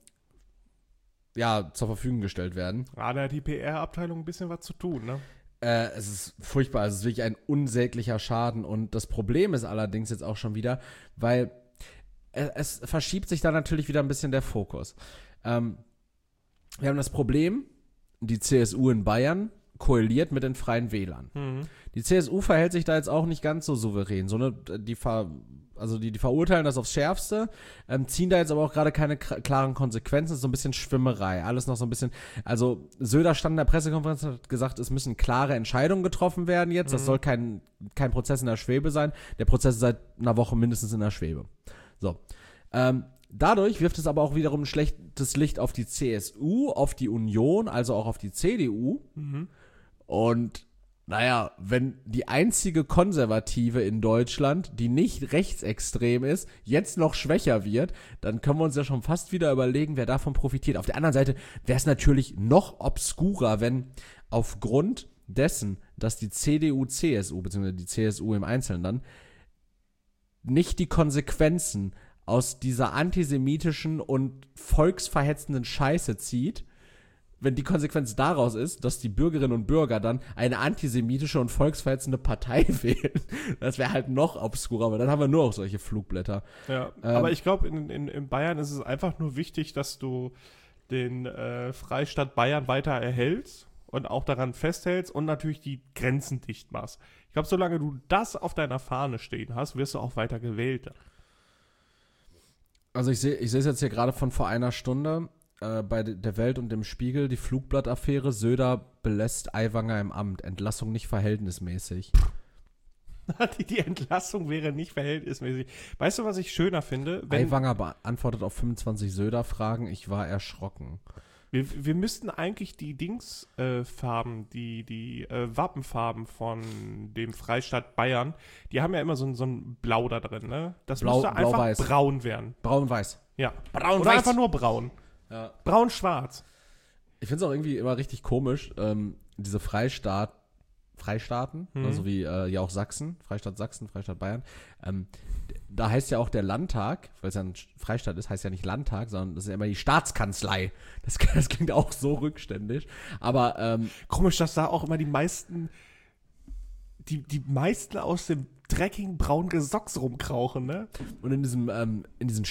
zur Verfügung gestellt werden. Ja, da hat die PR-Abteilung ein bisschen was zu tun, ne? Es ist furchtbar, es ist wirklich ein unsäglicher Schaden und das Problem ist allerdings jetzt auch schon wieder, weil es verschiebt sich da natürlich wieder ein bisschen der Fokus. Wir haben das Problem, die CSU in Bayern koaliert mit den Freien Wählern. Die CSU verhält sich da jetzt auch nicht ganz so souverän. Die verurteilen das aufs Schärfste, ziehen da jetzt aber auch gerade keine klaren Konsequenzen. Das ist so ein bisschen Schwimmerei. Alles noch so ein bisschen. Also, Söder stand in der Pressekonferenz und hat gesagt, es müssen klare Entscheidungen getroffen werden jetzt. Das soll kein Prozess in der Schwebe sein. Der Prozess ist seit einer Woche mindestens in der Schwebe. So. Dadurch wirft es aber auch wiederum ein schlechtes Licht auf die CSU, auf die Union, also auch auf die CDU. Und naja, wenn die einzige Konservative in Deutschland, die nicht rechtsextrem ist, jetzt noch schwächer wird, dann können wir uns ja schon fast wieder überlegen, wer davon profitiert. Auf der anderen Seite wäre es natürlich noch obskurer, wenn aufgrund dessen, dass die CDU, CSU, beziehungsweise die CSU im Einzelnen dann, nicht die Konsequenzen aus dieser antisemitischen und volksverhetzenden Scheiße zieht, wenn die Konsequenz daraus ist, dass die Bürgerinnen und Bürger dann eine antisemitische und volksverhetzende Partei wählen. Das wäre halt noch obskurer, aber dann haben wir nur auch solche Flugblätter. Ja, aber ich glaube, in Bayern ist es einfach nur wichtig, dass du den Freistaat Bayern weiter erhältst und auch daran festhältst und natürlich die Grenzen dicht machst. Ich glaube, solange du das auf deiner Fahne stehen hast, wirst du auch weiter gewählt. Also ich sehe es jetzt hier gerade von vor einer Stunde bei der Welt und dem Spiegel, die Flugblattaffäre, Söder belässt Aiwanger im Amt, Entlassung nicht verhältnismäßig. Die Entlassung wäre nicht verhältnismäßig. Weißt du, was ich schöner finde? Aiwanger beantwortet auf 25 Söder-Fragen, ich war erschrocken. Wir müssten eigentlich die Farben, die Wappenfarben von dem Freistaat Bayern, die haben ja immer so ein Blau da drin, ne? Das müsste einfach blau-weiß. braun werden. Braun-weiß. Ja. Braun-weiß. Oder einfach nur braun. Ja. Braun-schwarz. Ich finde es auch irgendwie immer richtig komisch, diese Freistaaten, also wie ja auch Sachsen, Freistaat Sachsen, Freistaat Bayern, da heißt ja auch der Landtag, weil es ja ein Freistaat ist, heißt ja nicht Landtag, sondern das ist ja immer die Staatskanzlei. Das klingt auch so rückständig. Aber komisch, dass da auch immer die meisten aus dem dreckigen braunen Gesocks rumkrauchen, ne? Und in diesen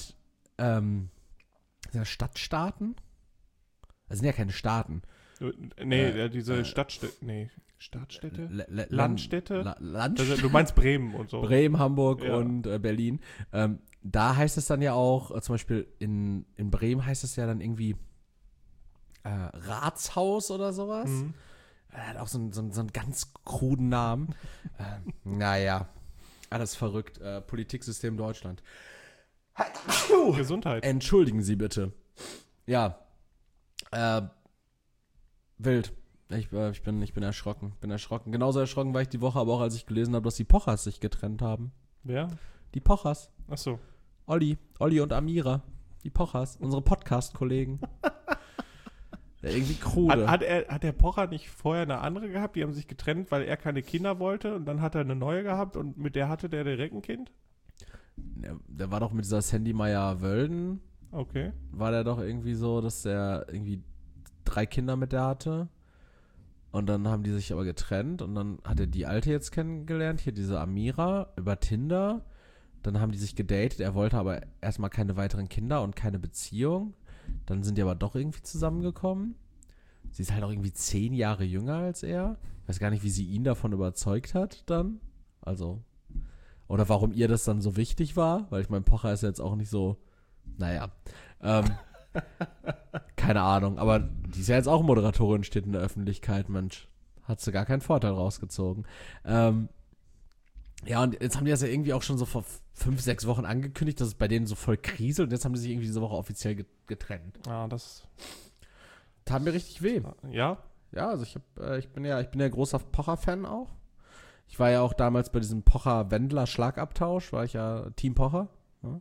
Stadtstaaten? Das sind ja keine Staaten. Nee, diese Stadtstädte. Nee, Stadtstädte? Landstädte? Landstädte? Du meinst Bremen und so. Bremen, Hamburg Ja. und Berlin. Da heißt es dann ja auch, zum Beispiel in Bremen heißt es ja dann irgendwie Ratshaus oder sowas. Mhm. Hat auch so einen ganz kruden Namen. Naja, alles verrückt. Politiksystem Deutschland. Gesundheit. Entschuldigen Sie bitte. Ja. Wild. Ich bin erschrocken. Genauso erschrocken war ich die Woche, aber auch als ich gelesen habe, dass die Pochers sich getrennt haben. Wer? Die Pochers. Achso. Olli und Amira. Die Pochers. Unsere Podcast-Kollegen. Ja, irgendwie krude. Hat der Pocher nicht vorher eine andere gehabt? Die haben sich getrennt, weil er keine Kinder wollte und dann hat er eine neue gehabt und mit der hatte der direkt ein Kind? Der war doch mit dieser Sandy Meyer-Wölden. Okay. War der doch irgendwie so, dass der irgendwie 3 Kinder mit der hatte. Und dann haben die sich aber getrennt und dann hat er die alte jetzt kennengelernt, hier diese Amira, über Tinder. Dann haben die sich gedatet, er wollte aber erstmal keine weiteren Kinder und keine Beziehung. Dann sind die aber doch irgendwie zusammengekommen. Sie ist halt auch irgendwie 10 Jahre jünger als er. Ich weiß gar nicht, wie sie ihn davon überzeugt hat dann. Also, oder warum ihr das dann so wichtig war, weil ich mein Pocher ist jetzt auch nicht so, naja, keine Ahnung, aber die ist ja jetzt auch Moderatorin, steht in der Öffentlichkeit, Mensch, hat sie gar keinen Vorteil rausgezogen. Ja, und jetzt haben die das ja irgendwie auch schon so vor 5, 6 Wochen angekündigt, dass es bei denen so voll kriselt und jetzt haben die sich irgendwie diese Woche offiziell getrennt. Ah, das tat mir richtig weh. Ja? Ja, also ich bin ja großer Pocher-Fan auch. Ich war ja auch damals bei diesem Pocher-Wendler-Schlagabtausch, war ich ja Team Pocher. Ja.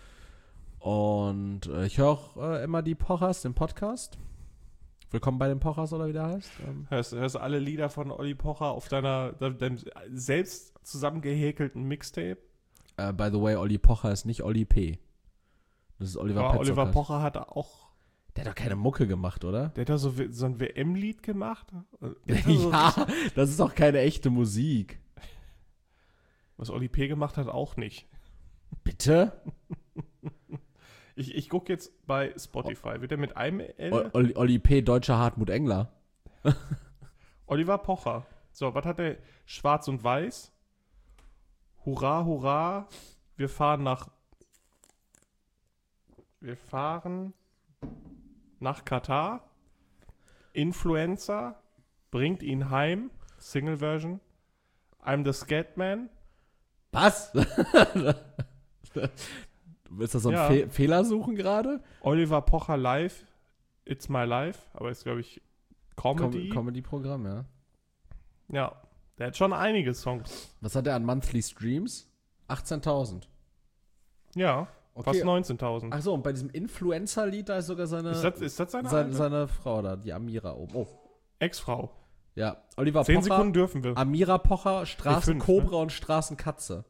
Und ich höre auch immer die Pochers, den Podcast. Willkommen bei den Pochers, oder wie der heißt. Hörst du alle Lieder von Olli Pocher auf deinem selbst zusammengehäkelten Mixtape? By the way, Olli Pocher ist nicht Olli P. Das ist Oliver Petzokat. Oliver Pocher hat auch... Der hat doch keine Mucke gemacht, oder? Der hat doch so ein WM-Lied gemacht. Ja, das ist doch keine echte Musik. Was Olli P. gemacht hat, auch nicht. Bitte? Ich gucke jetzt bei Spotify. Wird er mit einem L? Olli P., deutscher Hartmut Engler. Oliver Pocher. So, was hat er? Schwarz und Weiß. Hurra, hurra. Wir fahren nach Katar. Influencer. Bringt ihn heim. Single Version. I'm the Scatman. Was? Ist das so ein Fehler suchen gerade? Oliver Pocher live. It's my life. Aber ist, glaube ich, Comedy. Comedy-Programm, ja. Ja, der hat schon einige Songs. Was hat er an Monthly Streams? 18.000. Ja, okay. Fast 19.000. Ach so, und bei diesem Influencer-Lied, da ist sogar seine... Ist das seine seine Frau da, die Amira oben. Oh. Ex-Frau. Ja, Oliver 10 Pocher. Sekunden dürfen wir. Amira Pocher, Straßenkobra und Straßenkatze.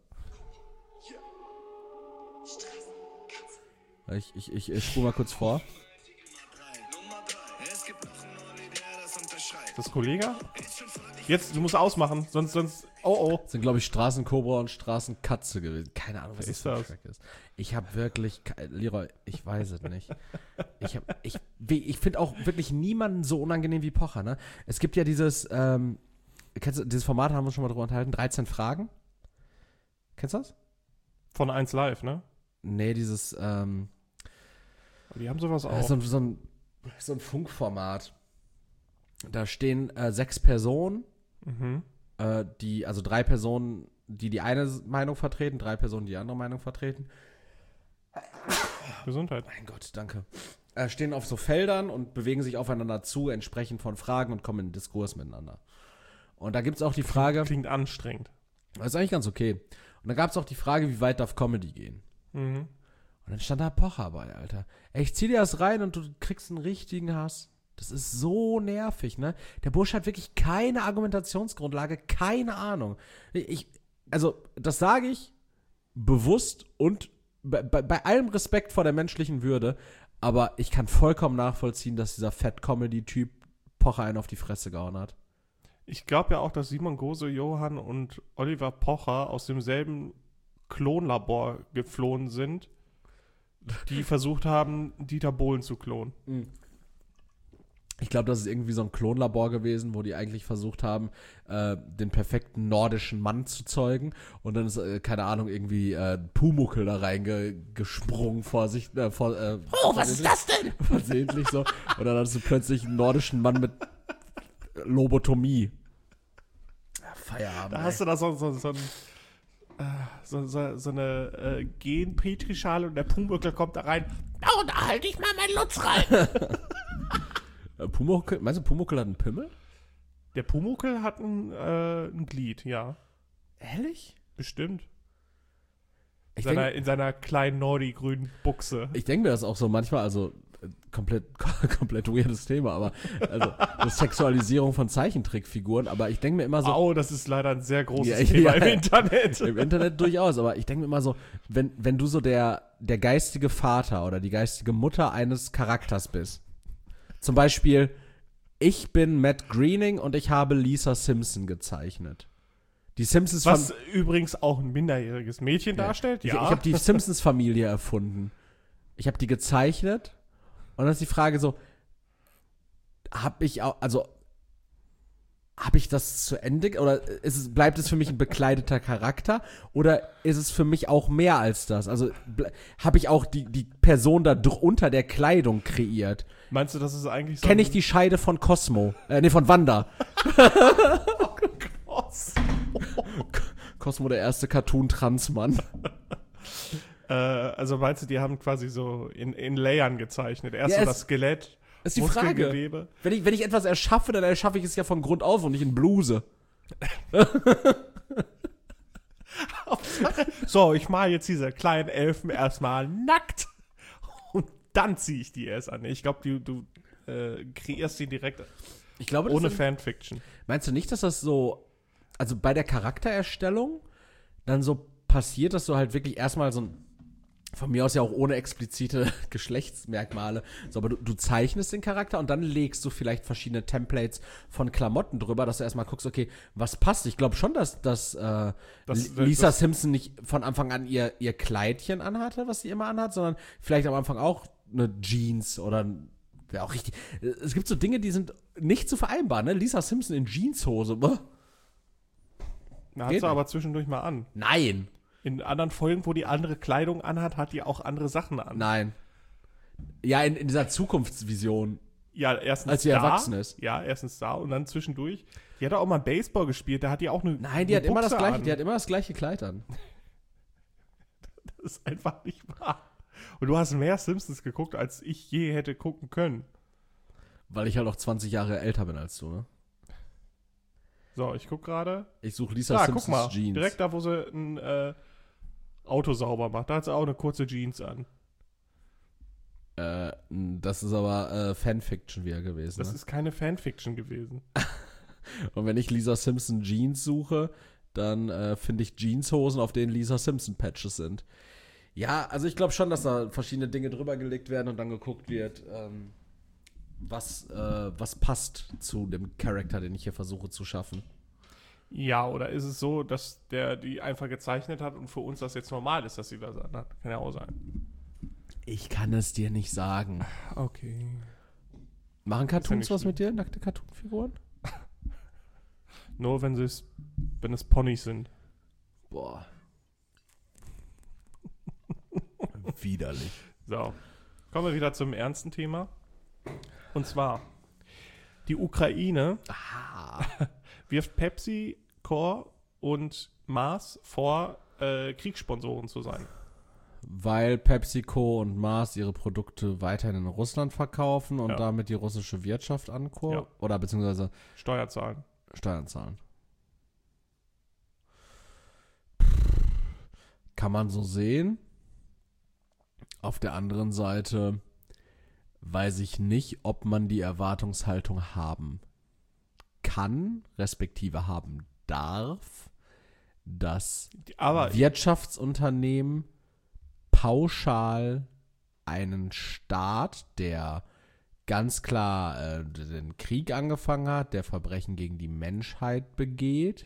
Ich spule mal kurz vor. Das Kollege? Jetzt, du musst ausmachen, sonst, oh. Das sind, glaube ich, Straßenkobra und Straßenkatze gewesen. Keine Ahnung, was das für ein Track ist. Ich habe wirklich, Leroy, ich weiß es nicht. Ich finde auch wirklich niemanden so unangenehm wie Pocher, ne? Es gibt ja dieses, kennst du, dieses Format, haben wir schon mal drüber unterhalten, 13 Fragen. Kennst du das? Von 1 Live, ne? Nee, dieses, Die haben sowas auch. so ein Funkformat. Da stehen 6 Personen, also 3 Personen, die eine Meinung vertreten, 3 Personen, die andere Meinung vertreten. Gesundheit. Mein Gott, danke. Stehen auf so Feldern und bewegen sich aufeinander zu, entsprechend von Fragen und kommen in Diskurs miteinander. Und da gibt es auch die Frage. Klingt anstrengend. Das ist eigentlich ganz okay. Und da gab es auch die Frage, wie weit darf Comedy gehen? Mhm. Und dann stand da Pocher bei, Alter. Ey, ich zieh dir das rein und du kriegst einen richtigen Hass. Das ist so nervig, ne? Der Bursch hat wirklich keine Argumentationsgrundlage, keine Ahnung. Also, das sage ich bewusst und bei allem Respekt vor der menschlichen Würde, aber ich kann vollkommen nachvollziehen, dass dieser Fat-Comedy-Typ Pocher einen auf die Fresse gehauen hat. Ich glaube ja auch, dass Simon Gose-Johann und Oliver Pocher aus demselben Klonlabor geflohen sind, die versucht haben, Dieter Bohlen zu klonen. Ich glaube, das ist irgendwie so ein Klonlabor gewesen, wo die eigentlich versucht haben, den perfekten nordischen Mann zu zeugen. Und dann ist, keine Ahnung, irgendwie Pumuckl da reingesprungen was ist das denn? Versehentlich so. Und dann hast du plötzlich einen nordischen Mann mit Lobotomie. Ja, Feierabend. Da hast du da so eine Gen-Petrischale und der Pumuckl kommt da rein. Oh, da halte ich mal meinen Lutz rein. Meinst du, Pumuckl hat einen Pimmel? Der Pumuckl hat ein Glied, ja. Ehrlich? Bestimmt. In Ich seiner kleinen Nordi-grünen Buchse. denke mir das auch so manchmal, also komplett weirdes Thema, aber also die Sexualisierung von Zeichentrickfiguren, aber ich denke mir immer so. Oh, das ist leider ein sehr großes Thema im Internet. Im Internet durchaus, aber ich denke mir immer so, wenn du so der geistige Vater oder die geistige Mutter eines Charakters bist, zum Beispiel, ich bin Matt Groening und ich habe Lisa Simpson gezeichnet. Die Simpsons Was übrigens auch ein minderjähriges Mädchen darstellt, ja. Ich habe die Simpsons-Familie erfunden. Ich habe die gezeichnet und dann ist die Frage so, habe ich das zu Ende oder bleibt es für mich ein bekleideter Charakter oder ist es für mich auch mehr als das? Also habe ich auch die Person da unter der Kleidung kreiert? Meinst du, das ist eigentlich so? Kenne ich die Scheide von Cosmo? Von Wanda. Cosmo, der erste Cartoon-Transmann. Also meinst du, die haben quasi so in Layern gezeichnet? Erst so das Skelett, ist die Frage. Wenn ich etwas erschaffe, dann erschaffe ich es ja von Grund auf und nicht in Bluse. So, ich male jetzt diese kleinen Elfen erstmal nackt und dann ziehe ich die erst an. Ich glaube, du kreierst die direkt ohne Fanfiction. Meinst du nicht, dass das so, also bei der Charaktererstellung dann so passiert, dass du halt wirklich erstmal so ein, von mir aus ja auch ohne explizite Geschlechtsmerkmale, so, aber du zeichnest den Charakter und dann legst du vielleicht verschiedene Templates von Klamotten drüber, dass du erstmal guckst, okay, was passt? Ich glaube schon, dass Lisa Simpson nicht von Anfang an ihr Kleidchen anhatte, was sie immer anhat, sondern vielleicht am Anfang auch eine Jeans oder wäre auch richtig. Es gibt so Dinge, die sind nicht zu vereinbaren, ne? Lisa Simpson in Jeanshose. Na, hat sie aber zwischendurch mal an. Nein. In anderen Folgen, wo die andere Kleidung anhat, hat die auch andere Sachen an. Nein. Ja, in dieser Zukunftsvision. Ja, erstens als sie erwachsen ist. Ja, erstens da und dann zwischendurch. Die hat auch mal Baseball gespielt, da hat die auch eine. Nein, die hat immer das gleiche, die hat immer das gleiche Kleid an. Das ist einfach nicht wahr. Und du hast mehr Simpsons geguckt, als ich je hätte gucken können. Weil ich halt auch 20 Jahre älter bin als du, ne? So, ich guck gerade. Ich suche Lisa Simpsons guck mal, Jeans. Direkt da, wo sie ein Auto sauber macht. Da hat sie auch eine kurze Jeans an. Das ist aber Fanfiction wieder gewesen. Das ist keine Fanfiction gewesen. Und wenn ich Lisa Simpson Jeans suche, dann finde ich Jeanshosen, auf denen Lisa Simpson Patches sind. Ja, also ich glaube schon, dass da verschiedene Dinge drüber gelegt werden und dann geguckt wird, was passt zu dem Charakter, den ich hier versuche zu schaffen. Ja, oder ist es so, dass der die einfach gezeichnet hat und für uns das jetzt normal ist, dass sie das anhat? Kann ja auch sein. Ich kann es dir nicht sagen. Okay. Machen Cartoons was schlimm. mit dir? Nackte Cartoonfiguren? Nur wenn es Ponys sind. Boah. Widerlich. So. Kommen wir wieder zum ernsten Thema. Und zwar, die Ukraine wirft Pepsi, Core und Mars vor, Kriegssponsoren zu sein. Weil PepsiCo und Mars ihre Produkte weiterhin in Russland verkaufen und Ja. damit die russische Wirtschaft Ja. oder beziehungsweise Steuerzahlen. Steuern zahlen. Kann man so sehen. Auf der anderen Seite weiß ich nicht, ob man die Erwartungshaltung haben kann, respektive haben darf, dass Aber Wirtschaftsunternehmen pauschal einen Staat, der ganz klar den Krieg angefangen hat, der Verbrechen gegen die Menschheit begeht,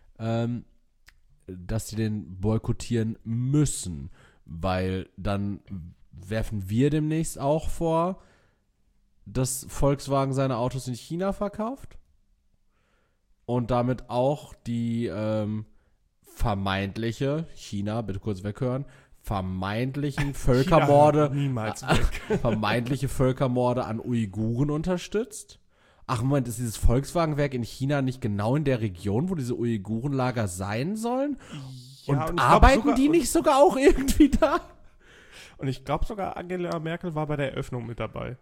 dass sie den boykottieren müssen, weil dann werfen wir demnächst auch vor, dass Volkswagen seine Autos in China verkauft und damit auch die vermeintliche, China, bitte kurz weghören, vermeintlichen Völkermorde, niemals weg. vermeintliche Völkermorde an Uiguren unterstützt. Ach Moment, ist dieses Volkswagenwerk in China nicht genau in der Region, wo diese Uigurenlager sein sollen? Und Ja, ich glaub arbeiten sogar- die nicht sogar auch irgendwie da? Und ich glaube sogar, Angela Merkel war bei der Eröffnung mit dabei.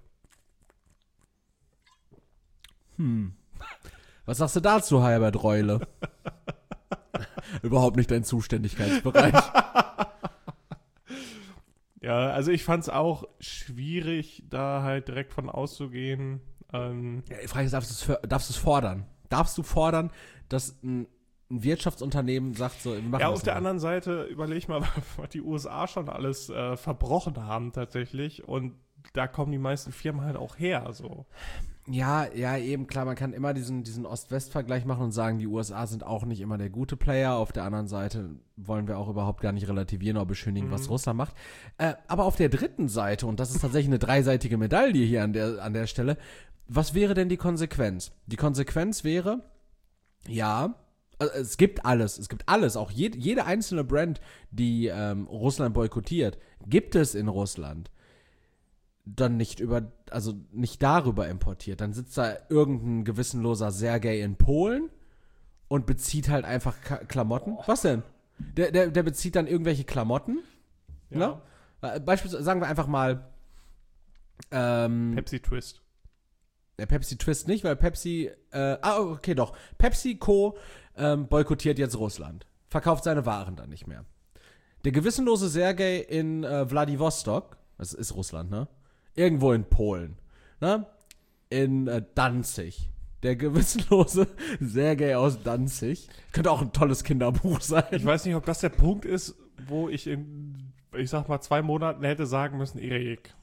Was sagst du dazu, Herbert Reule? Überhaupt nicht dein Zuständigkeitsbereich. Ja, also ich fand es auch schwierig, da halt direkt von auszugehen. Ja, die Frage ist, darfst du es fordern? Darfst du fordern, dass ein Wirtschaftsunternehmen sagt, so, wir machen Ja, das auf der mal? anderen Seite überleg mal, was die USA schon alles verbrochen haben tatsächlich. Und da kommen die meisten Firmen halt auch her. So. Ja, eben, klar, man kann immer diesen Ost-West-Vergleich machen und sagen, die USA sind auch nicht immer der gute Player. Auf der anderen Seite wollen wir auch überhaupt gar nicht relativieren oder beschönigen, was Russland macht. Aber auf der dritten Seite, und das ist tatsächlich eine dreiseitige Medaille hier an der Stelle, was wäre denn die Konsequenz? Die Konsequenz wäre, ja, also es gibt alles, auch jede einzelne Brand, die Russland boykottiert, gibt es in Russland. Dann nicht darüber importiert. Dann sitzt da irgendein gewissenloser Sergei in Polen und bezieht halt einfach Klamotten. Was denn? Der bezieht dann irgendwelche Klamotten. Ja. Ne? Beispielsweise sagen wir einfach mal Pepsi Twist. der Pepsi Twist nicht, weil Pepsi okay, doch. PepsiCo boykottiert jetzt Russland. Verkauft seine Waren dann nicht mehr. Der gewissenlose Sergei in Wladiwostok, das ist Russland, ne? Irgendwo in Polen, ne? In Danzig. Der gewissenlose Sergei aus Danzig. Könnte auch ein tolles Kinderbuch sein. Ich weiß nicht, ob das der Punkt ist, wo ich in, ich sag mal, 2 Monaten hätte sagen müssen, Erik.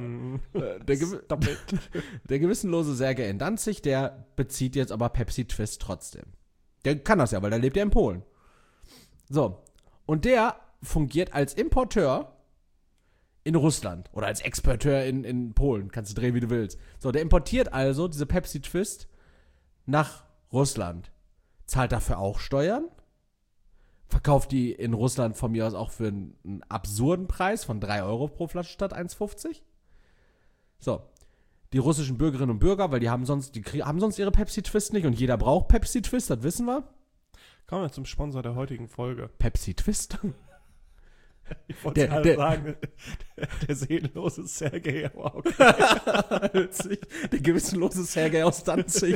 Der gewissenlose Sergei in Danzig, der bezieht jetzt aber Pepsi Twist trotzdem. Der kann das ja, weil der lebt ja in Polen. So. Und der fungiert als Importeur in Russland oder als Exporteur in Polen. Kannst du drehen, wie du willst. So, der importiert also diese Pepsi Twist nach Russland. Zahlt dafür auch Steuern. Verkauft die in Russland von mir aus auch für einen absurden Preis von 3 Euro pro Flasche statt 1,50. So. Die russischen Bürgerinnen und Bürger, weil die haben sonst ihre Pepsi Twist nicht und jeder braucht Pepsi Twist, das wissen wir. Kommen wir zum Sponsor der heutigen Folge. Pepsi Twist. Ich wollte gerade sagen, der seelenlose Sergei, aber okay. Der gewissenlose Sergei aus Danzig.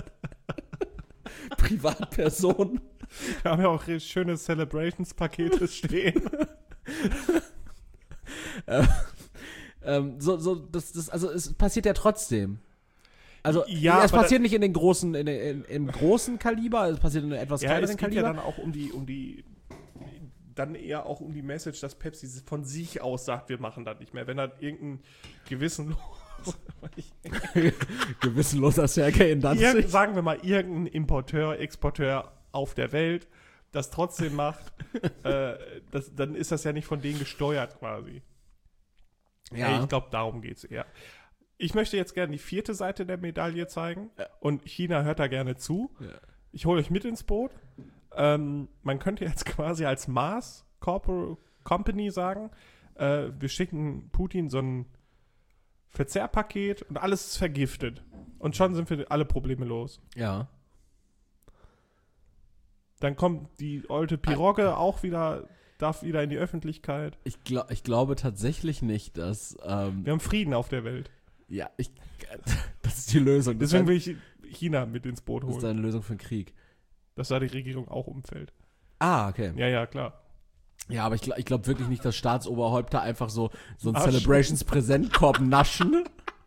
Privatperson. Wir haben ja auch schöne Celebrations-Pakete stehen. Also es passiert ja trotzdem. Also Ja, es aber passiert nicht in den großen, im großen Kaliber, es passiert in einem etwas Ja, kleineren es geht Kaliber. ja dann auch dann eher auch um die Message, dass Pepsi von sich aus sagt, wir machen das nicht mehr. Wenn da irgendein gewissenloser Gewissenloser Sergei in Danzig. Sagen wir mal, irgendein Importeur, Exporteur auf der Welt das trotzdem macht, dann ist das ja nicht von denen gesteuert quasi. Ja. Ich glaube, darum geht es eher. Ich möchte jetzt gerne die 4. Seite der Medaille zeigen und China hört da gerne zu. Ja. Ich hole euch mit ins Boot. Man könnte jetzt quasi als Mars Company sagen, wir schicken Putin so ein Verzehrpaket und alles ist vergiftet. Und schon sind wir alle Probleme los. Ja. Dann kommt die alte Pirogge auch wieder, darf wieder in die Öffentlichkeit. Ich glaube tatsächlich nicht, dass Wir haben Frieden auf der Welt. ja, das ist die Lösung. Deswegen will ich China mit ins Boot das ist holen. eine Lösung für den Krieg. Dass da die Regierung auch umfällt. Ah, okay. Ja, klar. Ja, aber ich glaube wirklich nicht, dass Staatsoberhäupter einfach so einen Naschen. Celebrations-Präsentkorb naschen.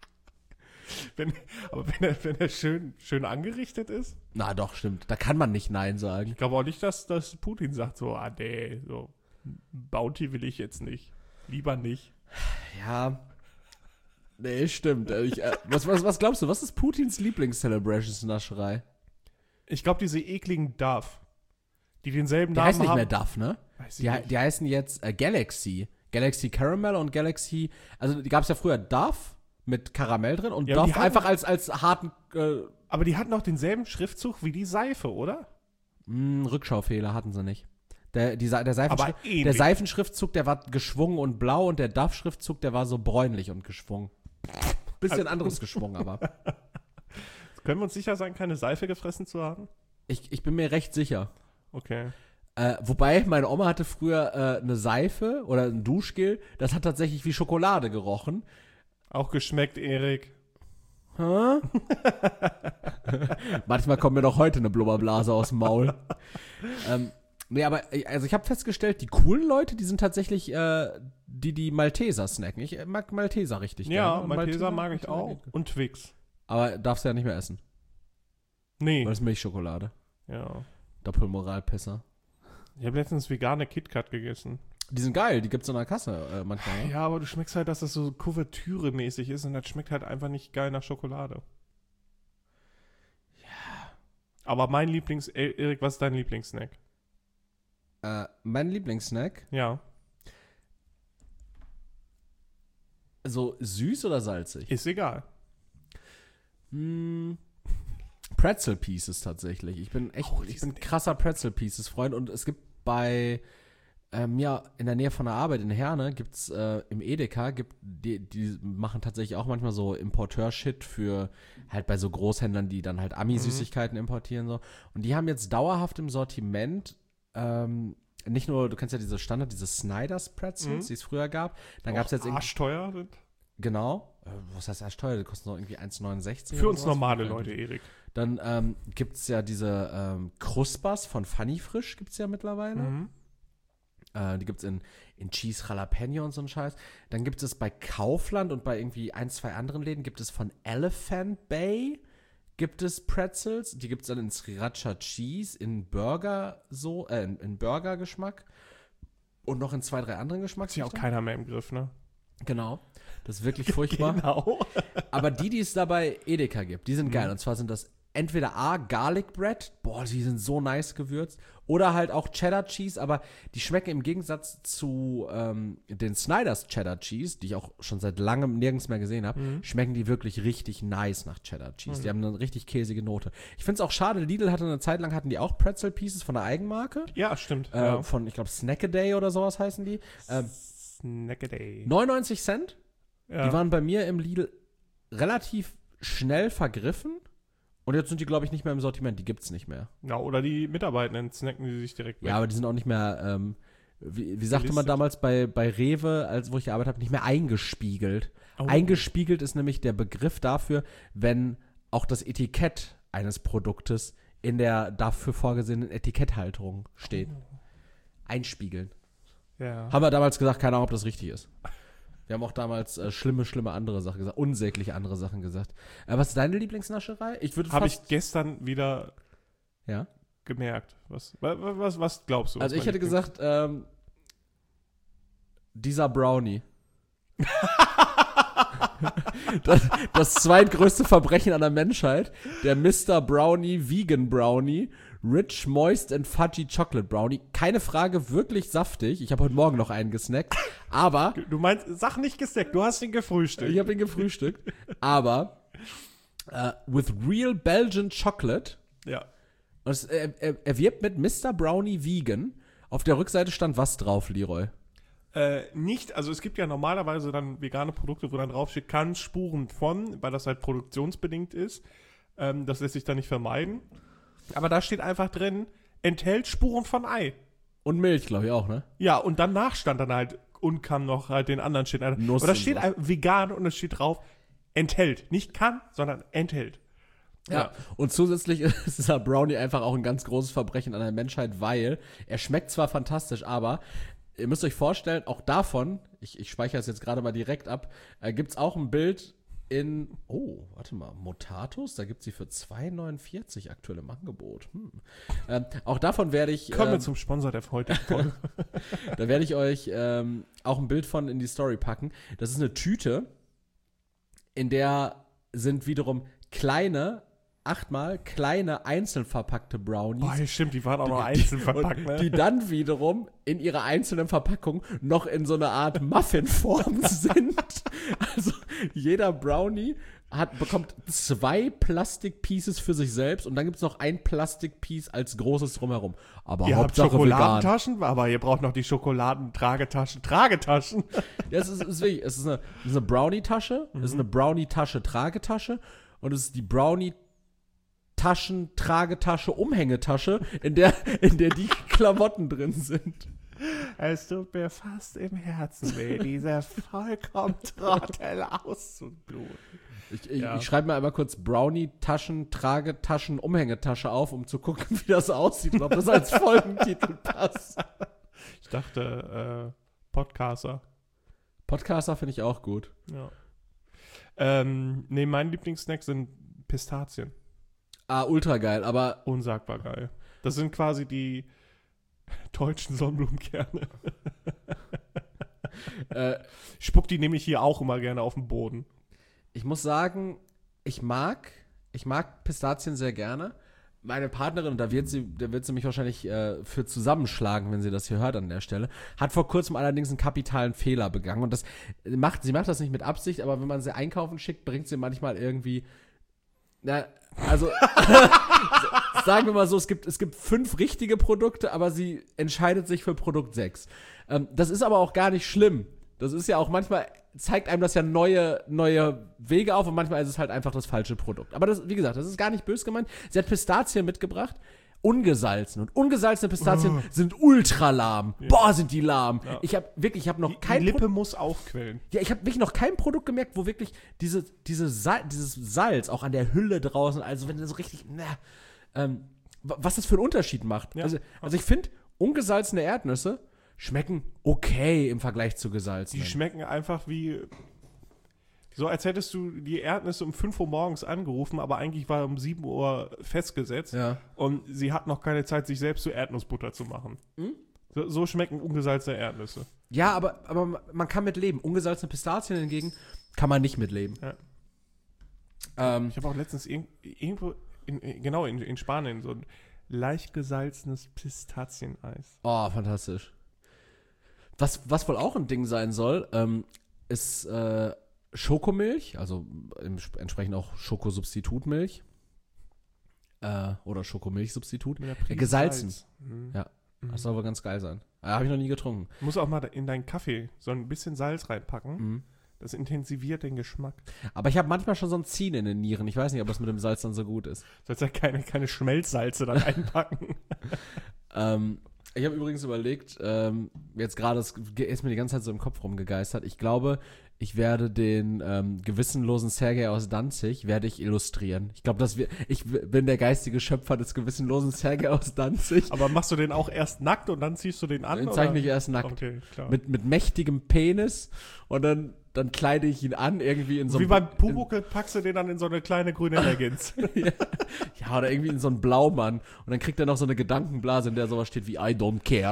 Aber wenn er schön angerichtet ist, Na doch, stimmt. Da kann man nicht Nein sagen. ich glaube auch nicht, dass Putin sagt so, nee, so Bounty will ich jetzt nicht. Lieber nicht. Ja. Nee, stimmt. Was glaubst du, was ist Putins Lieblings-Celebrations-Nascherei? Ich glaube, diese ekligen Duff, die denselben Die Namen heißen nicht haben. mehr Duff, ne? Weiß ich nicht. Die heißen jetzt Galaxy. Galaxy Caramel und Galaxy, also die gab es ja früher Duff mit Karamell drin und Ja, Duff die hatten- einfach als harten Aber die hatten auch denselben Schriftzug wie die Seife, oder? Rückschaufehler hatten sie nicht. Der Aber ähnlich. der Seifenschriftzug, der war geschwungen und blau und der Duff-Schriftzug, der war so bräunlich und geschwungen. Bisschen anderes geschwungen, aber. Können wir uns sicher sein, keine Seife gefressen zu haben? Ich bin mir recht sicher. Okay. Wobei, meine Oma hatte früher eine Seife oder ein Duschgel, das hat tatsächlich wie Schokolade gerochen. Auch geschmeckt, Erik. Hä? Manchmal kommt mir doch heute eine Blubberblase aus dem Maul. Nee, aber also ich habe festgestellt, die coolen Leute, die sind tatsächlich die Malteser snacken. Ich mag Malteser richtig Ja, gerne. Und Malteser mag ich Malteser auch. geht gut. Und Twix. Aber darfst du ja nicht mehr essen, Nee. weil das ist Milchschokolade. Ja. Doppelmoralpisser. Ich habe letztens vegane KitKat gegessen. Die sind geil, die gibt's in der Kasse manchmal. Ne? Ja, aber du schmeckst halt, dass das so Kuvertüre-mäßig ist und das schmeckt halt einfach nicht geil nach Schokolade. Ja. Aber mein Erik, was ist dein Lieblingssnack? Mein Lieblingssnack, Ja. so süß oder salzig? Ist egal. Pretzel Pieces tatsächlich. Ich bin krasser Pretzel Pieces Freund und es gibt bei mir in der Nähe von der Arbeit in Herne gibt's im Edeka die machen tatsächlich auch manchmal so Importeur-Shit für halt bei so Großhändlern, die dann halt Ami-Süßigkeiten importieren so. Und die haben jetzt dauerhaft im Sortiment nicht nur, du kennst ja diese Snyder's Pretzels, die es früher gab. Dann gab es jetzt irgendwie, arschteuer sind. genau, was heißt arschteuer? Die kosten noch irgendwie 1,69 Für oder uns sowas. normale Leute, Erik. Dann gibt es ja diese Kruspas von Funny Frisch, gibt es ja mittlerweile. Mhm. Die gibt es in Cheese Jalapeno und so ein Scheiß. Dann gibt es bei Kaufland und bei irgendwie 1, 2 anderen Läden gibt es von Elephant Bay gibt es Pretzels. Die gibt es dann in Sriracha Cheese, in Burger in Burger-Geschmack und noch in 2, 3 anderen Ist ja auch Geschmacksrichtungen. keiner mehr im Griff, ne? Genau. Das ist wirklich furchtbar. Genau. Aber die es da bei Edeka gibt, die sind geil. Und zwar sind das entweder Garlic Bread, boah, die sind so nice gewürzt, oder halt auch Cheddar Cheese, aber die schmecken im Gegensatz zu den Snyder's Cheddar Cheese, die ich auch schon seit langem nirgends mehr gesehen habe, schmecken die wirklich richtig nice nach Cheddar Cheese. Die haben eine richtig käsige Note. Ich finde es auch schade, Lidl hatte eine Zeit lang, hatten die auch Pretzel Pieces von der Eigenmarke. Ja, stimmt. Ja. Von, ich glaube, Snackaday oder sowas heißen die. Snackaday. 99 Cent. Ja. Die waren bei mir im Lidl relativ schnell vergriffen. Und jetzt sind die, glaube ich, nicht mehr im Sortiment. Die gibt's nicht mehr. Ja, oder die Mitarbeitenden snacken die sich direkt weg. Ja, aber die sind auch nicht mehr, wie sagte man Gelistet. damals bei Rewe, wo ich gearbeitet habe, nicht mehr eingespiegelt. Oh. Eingespiegelt ist nämlich der Begriff dafür, wenn auch das Etikett eines Produktes in der dafür vorgesehenen Etiketthalterung steht. Einspiegeln. Ja. Haben wir damals gesagt, keine Ahnung, ob das richtig ist. Wir haben auch damals schlimme andere Sachen gesagt, unsägliche andere Sachen gesagt. Was ist deine Lieblingsnascherei? Ich würde Habe fast... ich gestern wieder Ja? gemerkt. Was glaubst du? Also was ich mein hätte Lieblings- gesagt, dieser Brownie. Das zweitgrößte Verbrechen an der Menschheit, der Mr. Brownie Vegan Brownie, Rich, Moist and Fudgy Chocolate Brownie. Keine Frage, wirklich saftig. Ich habe heute Morgen noch einen gesnackt, aber... Du meinst, sag nicht gesnackt, du hast ihn gefrühstückt. Ich habe ihn gefrühstückt, aber with real Belgian Chocolate. Ja. Und er wirbt mit Mr. Brownie Vegan. Auf der Rückseite stand was drauf, Leroy? Nicht, also es gibt ja normalerweise dann vegane Produkte, wo dann draufsteht, kann Spuren von, weil das halt produktionsbedingt ist. Das lässt sich dann nicht vermeiden. Aber da steht einfach drin, enthält Spuren von Ei. Und Milch, glaube ich auch, ne? Ja, und danach stand dann halt, und kam noch halt den anderen steht. Nuss Aber da und steht so. vegan und es steht drauf, enthält. Nicht kann, sondern enthält. Ja. Und zusätzlich ist dieser Brownie einfach auch ein ganz großes Verbrechen an der Menschheit, weil er schmeckt zwar fantastisch, aber ihr müsst euch vorstellen, auch davon, ich speichere es jetzt gerade mal direkt ab, gibt es auch ein Bild in, warte mal, Motatus, da gibt es sie für 2,49 aktuell im Angebot. Auch davon werde ich... Kommen wir zum Sponsor der heutigen Folge. Da werde ich euch auch ein Bild von in die Story packen. Das ist eine Tüte, in der sind wiederum achtmal kleine einzeln verpackte Brownies. Boah, stimmt, die waren auch noch einzeln verpackt, ne? Die dann wiederum in ihrer einzelnen Verpackung noch in so eine Art Muffinform sind. Also jeder Brownie bekommt 2 Plastikpieces für sich selbst und dann gibt es noch ein Plastikpiece als großes drumherum. Aber Ihr habt Hauptsache vegan. Schokoladentaschen, aber ihr braucht noch die Schokoladentragetaschen. Tragetaschen. Ja, es ist wirklich, es ist eine Brownie-Tasche, es ist eine Brownie-Tasche-Tragetasche und es ist die Brownie-Taschen, Tragetasche, Umhängetasche, in der die Klamotten drin sind. Es tut mir fast im Herzen weh, dieser vollkommen Trottel auszubluten. Ich schreibe mal einmal kurz Brownie-Taschen, Tragetaschen, Umhängetasche auf, um zu gucken, wie das aussieht und ob das als Folgentitel passt. Ich dachte, Podcaster. Podcaster finde ich auch gut. Ja. Nee, mein Lieblingssnack sind Pistazien. Ultra geil, aber... Unsagbar geil. Das sind quasi die deutschen Sonnenblumenkerne. Spuck die nämlich hier auch immer gerne auf den Boden. Ich muss sagen, ich mag Pistazien sehr gerne. Meine Partnerin, und da wird sie mich wahrscheinlich für zusammenschlagen, wenn sie das hier hört an der Stelle, hat vor kurzem allerdings einen kapitalen Fehler begangen. Und sie macht das nicht mit Absicht, aber wenn man sie einkaufen schickt, bringt sie manchmal irgendwie, sagen wir mal so, es gibt 5 richtige Produkte, aber sie entscheidet sich für Produkt 6. Das ist aber auch gar nicht schlimm. Das ist ja auch manchmal, zeigt einem das ja neue Wege auf und manchmal ist es halt einfach das falsche Produkt. Aber das, wie gesagt, das ist gar nicht böse gemeint. Sie hat Pistazien mitgebracht, ungesalzen. Und ungesalzene Pistazien sind ultra lahm. Ja. Boah, sind die lahm. Ja. Ich habe noch kein... Die Lippe muss aufquellen. Ja, ich habe wirklich noch kein Produkt gemerkt, wo wirklich dieses Salz auch an der Hülle draußen, also wenn das so richtig... was das für einen Unterschied macht. Ja. Also ich finde, ungesalzene Erdnüsse schmecken okay im Vergleich zu gesalzenen. Die schmecken einfach wie, so als hättest du die Erdnüsse um 5 Uhr morgens angerufen, aber eigentlich war um 7 Uhr festgesetzt. Ja. Und sie hat noch keine Zeit, sich selbst zu Erdnussbutter zu machen. So schmecken ungesalzene Erdnüsse. Ja, aber man kann mit leben. Ungesalzene Pistazien hingegen kann man nicht mitleben. Ja. Ich habe auch letztens irgendwo in Spanien so ein leicht gesalzenes Pistazieneis. Oh, fantastisch. Was wohl auch ein Ding sein soll, ist Schokomilch, also entsprechend auch Schokosubstitutmilch oder Schokomilchsubstitut, gesalzen. Ja, das soll wohl ganz geil sein. Habe ich noch nie getrunken. Du musst auch mal in deinen Kaffee so ein bisschen Salz reinpacken. Das intensiviert den Geschmack. Aber ich habe manchmal schon so ein Ziehen in den Nieren. Ich weiß nicht, ob das mit dem Salz dann so gut ist. Du sollst ja keine Schmelzsalze dann einpacken. Ich habe übrigens überlegt, jetzt gerade ist mir die ganze Zeit so im Kopf rumgegeistert. Ich glaube, ich werde den gewissenlosen Sergei aus Danzig werde ich illustrieren. Ich glaube, ich bin der geistige Schöpfer des gewissenlosen Sergei aus Danzig. Aber machst du den auch erst nackt und dann ziehst du den an? Den zeichne ich erst nackt. Okay, klar. Mit mächtigem Penis und dann kleide ich ihn an, irgendwie in so Wie beim Pumuckl packst du den dann in so eine kleine grüne Leggings. Ja, oder irgendwie in so einen Blaumann. Und dann kriegt er noch so eine Gedankenblase, in der sowas steht wie I don't care.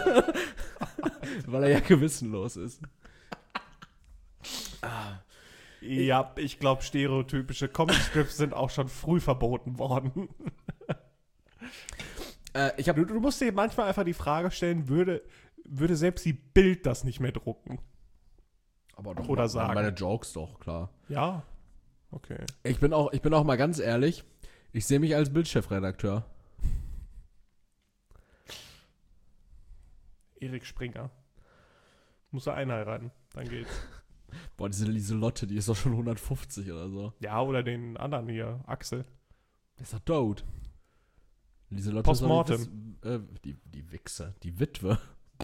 Weil er ja gewissenlos ist. Ja, ich glaube, stereotypische Comic-Strips sind auch schon früh verboten worden. Du musst dir manchmal einfach die Frage stellen, würde selbst die Bild das nicht mehr drucken? Aber doch Oder sagen. meine Jokes doch, klar. Ja, okay. Ich bin auch mal ganz ehrlich, ich sehe mich als Bildchefredakteur. Erik Springer. Muss er einheiraten, dann geht's. Boah, diese Lieselotte, die ist doch schon 150 oder so. Ja, oder den anderen hier, Axel. Der ist doch tot. Lieselotte Postmortem. Die Wichse, die Witwe.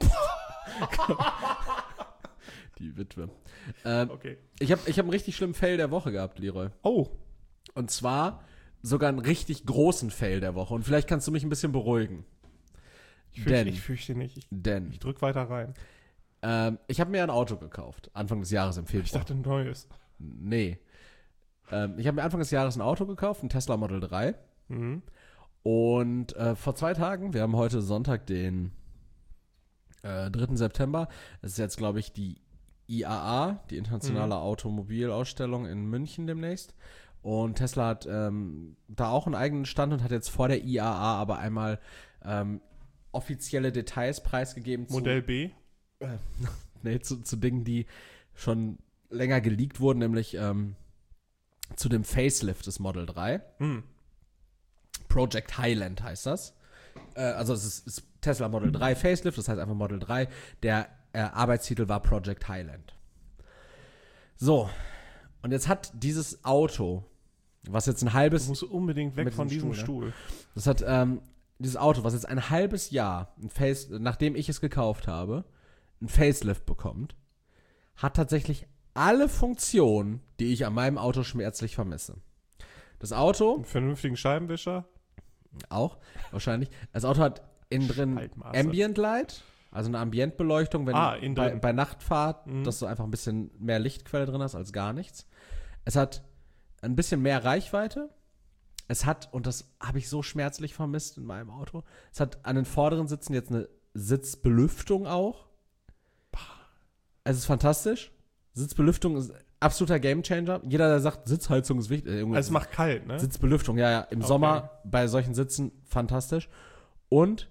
Die Witwe. Okay. Ich hab einen richtig schlimmen Fail der Woche gehabt, Leroy. Oh. Und zwar sogar einen richtig großen Fail der Woche. Und vielleicht kannst du mich ein bisschen beruhigen. Ich fürchte nicht. Ich drück weiter rein. Ich habe mir ein Auto gekauft. Anfang des Jahres im Februar. Ich dachte ein neues. Nee. Ich habe mir Anfang des Jahres ein Auto gekauft, ein Tesla Model 3. Mhm. Und vor 2 Tagen, wir haben heute Sonntag, den 3. September. Das ist jetzt, glaube ich, die IAA, die Internationale Automobilausstellung in München demnächst. Und Tesla hat da auch einen eigenen Stand und hat jetzt vor der IAA aber einmal offizielle Details preisgegeben. Modell B? Zu Dingen, die schon länger geleakt wurden, nämlich zu dem Facelift des Model 3. Project Highland heißt das. Also es ist Tesla Model 3 Facelift, das heißt einfach Model 3. Der Arbeitstitel war Project Highland. So, und jetzt hat dieses Auto, was jetzt ein halbes... Du musst unbedingt weg von diesem Stuhl. Das hat dieses Auto, was jetzt ein halbes Jahr, nachdem ich es gekauft habe, ein Facelift bekommt, hat tatsächlich alle Funktionen, die ich an meinem Auto schmerzlich vermisse. Das Auto... Einen vernünftigen Scheibenwischer? Auch, wahrscheinlich. Das Auto hat innen drin Ambient Light, also eine Ambientbeleuchtung, wenn bei Nachtfahrt, dass du einfach ein bisschen mehr Lichtquelle drin hast als gar nichts. Es hat ein bisschen mehr Reichweite. Es hat, und das habe ich so schmerzlich vermisst in meinem Auto, es hat an den vorderen Sitzen jetzt eine Sitzbelüftung auch. Es ist fantastisch. Sitzbelüftung ist absoluter Gamechanger. Jeder, der sagt, Sitzheizung ist wichtig. Also es macht kalt, ne? Sitzbelüftung, ja. Im Sommer bei solchen Sitzen fantastisch. Und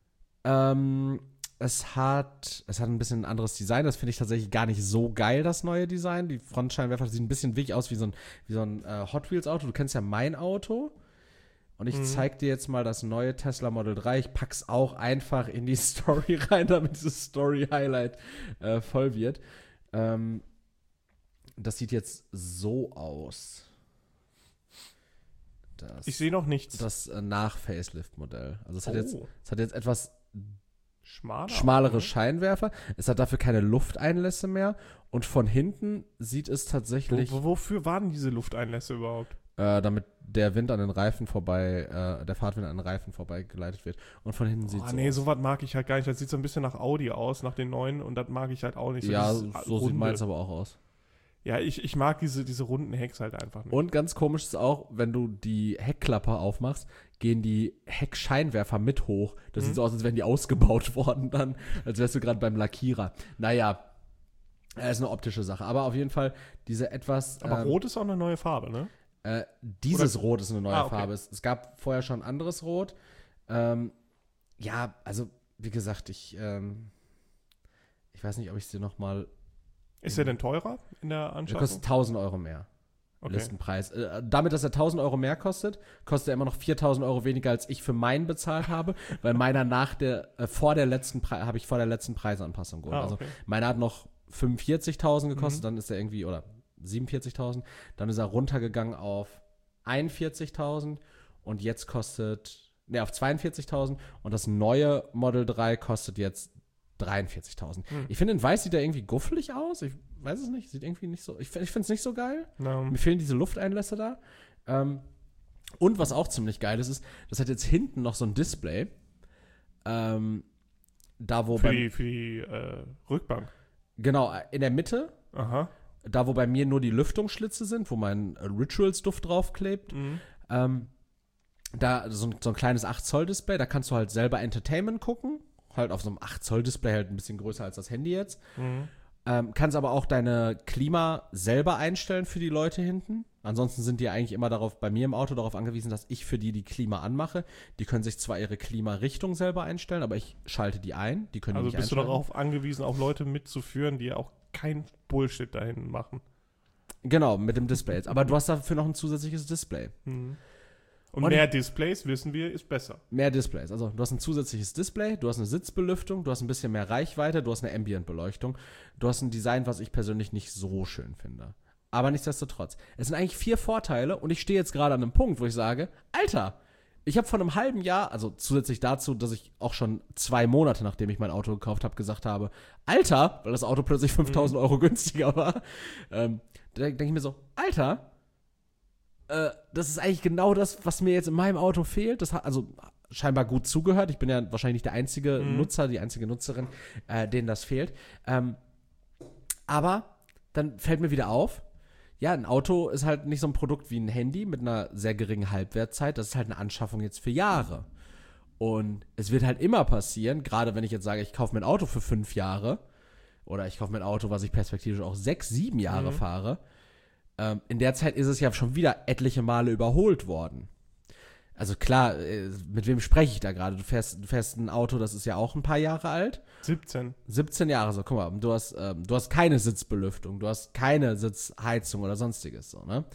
es hat ein bisschen ein anderes Design. Das finde ich tatsächlich gar nicht so geil, das neue Design. Die Frontscheinwerfer sehen ein bisschen wirklich aus wie so ein Hot Wheels Auto. Du kennst ja mein Auto. Und ich zeig dir jetzt mal das neue Tesla Model 3. Ich pack's auch einfach in die Story rein, damit dieses Story-Highlight voll wird. Das sieht jetzt so aus. Ich sehe noch nichts. Das Nach-Facelift-Modell. Also es hat jetzt etwas schmalere schmalere Scheinwerfer. Es hat dafür keine Lufteinlässe mehr. Und von hinten sieht es tatsächlich... Wofür waren diese Lufteinlässe überhaupt? Damit der Wind an den Reifen der Fahrtwind an den Reifen vorbeigeleitet wird. Und von hinten sieht es so aus. Sowas mag ich halt gar nicht. Das sieht so ein bisschen nach Audi aus, nach den neuen. Und das mag ich halt auch nicht. Ja, so sieht meins aber auch aus. Ja, ich mag diese runden Hecks halt einfach nicht. Und ganz komisch ist auch, wenn du die Heckklappe aufmachst, gehen die Heckscheinwerfer mit hoch. Das sieht so aus, als wären die ausgebaut worden dann, als wärst du gerade beim Lackierer. Naja, ist eine optische Sache. Aber auf jeden Fall diese etwas... Aber Rot ist auch eine neue Farbe, ne? Dieses Rot ist eine neue okay. Farbe. Es gab vorher schon ein anderes Rot. Ja, also wie gesagt, ich weiß nicht, ob ich es dir nochmal... Ist der denn teurer in der Der Anschaffung? kostet 1.000 Euro mehr. Okay. Listenpreis. Damit, dass er 1.000 Euro mehr kostet er immer noch 4.000 Euro weniger, als ich für meinen bezahlt habe, weil meiner habe ich vor der letzten Preisanpassung geholt. Okay. Also meiner hat noch 45.000 gekostet, dann ist er irgendwie, oder 47.000, dann ist er runtergegangen auf 41.000 und jetzt auf 42.000 und das neue Model 3 kostet jetzt 43.000. Ich finde, in weiß sieht er irgendwie guffelig aus. Ich weiß es nicht. Sieht irgendwie nicht so. Ich finde es nicht so geil. No. Mir fehlen diese Lufteinlässe da. Und was auch ziemlich geil ist, das hat jetzt hinten noch so ein Display. Da wo für die Rückbank. Genau, in der Mitte. Aha. Da wo bei mir nur die Lüftungsschlitze sind, wo mein Rituals-Duft draufklebt. Da so ein kleines 8-Zoll-Display. Da kannst du halt selber Entertainment gucken. Halt auf so einem 8-Zoll-Display, halt ein bisschen größer als das Handy jetzt. Kannst aber auch deine Klima selber einstellen für die Leute hinten. Ansonsten sind die eigentlich immer bei mir im Auto darauf angewiesen, dass ich für die Klima anmache. Die können sich zwar ihre Klimarichtung selber einstellen, aber ich schalte die ein. Die können die nicht Also bist du einschalten. darauf angewiesen, auch Leute mitzuführen, die auch kein Bullshit dahin machen. Genau, mit dem Display jetzt. Aber du hast dafür noch ein zusätzliches Display. Und Und- mehr Displays, wissen wir, ist besser. Mehr Displays. Also du hast ein zusätzliches Display, du hast eine Sitzbelüftung, du hast ein bisschen mehr Reichweite, du hast eine Ambient-Beleuchtung. Du hast ein Design, was ich persönlich nicht so schön finde. Aber nichtsdestotrotz. Es sind eigentlich 4 Vorteile und ich stehe jetzt gerade an einem Punkt, wo ich sage, Alter, ich habe vor einem halben Jahr, also zusätzlich dazu, dass ich auch schon 2 Monate, nachdem ich mein Auto gekauft habe, gesagt habe, Alter, weil das Auto plötzlich 5.000 Euro günstiger war, da denke ich mir so, Alter, das ist eigentlich genau das, was mir jetzt in meinem Auto fehlt. Das hat also scheinbar gut zugehört. Ich bin ja wahrscheinlich nicht der einzige Nutzer, die einzige Nutzerin, denen das fehlt. Aber dann fällt mir wieder auf, ja, ein Auto ist halt nicht so ein Produkt wie ein Handy mit einer sehr geringen Halbwertszeit. Das ist halt eine Anschaffung jetzt für Jahre. Und es wird halt immer passieren, gerade wenn ich jetzt sage, ich kaufe mir ein Auto für 5 Jahre oder ich kaufe mir ein Auto, was ich perspektivisch auch 6, 7 Jahre fahre. In der Zeit ist es ja schon wieder etliche Male überholt worden. Also klar, mit wem spreche ich da gerade? Du fährst ein Auto, das ist ja auch ein paar Jahre alt. 17. 17 Jahre, so, guck mal, du hast keine Sitzbelüftung, du hast keine Sitzheizung oder sonstiges, so, ne?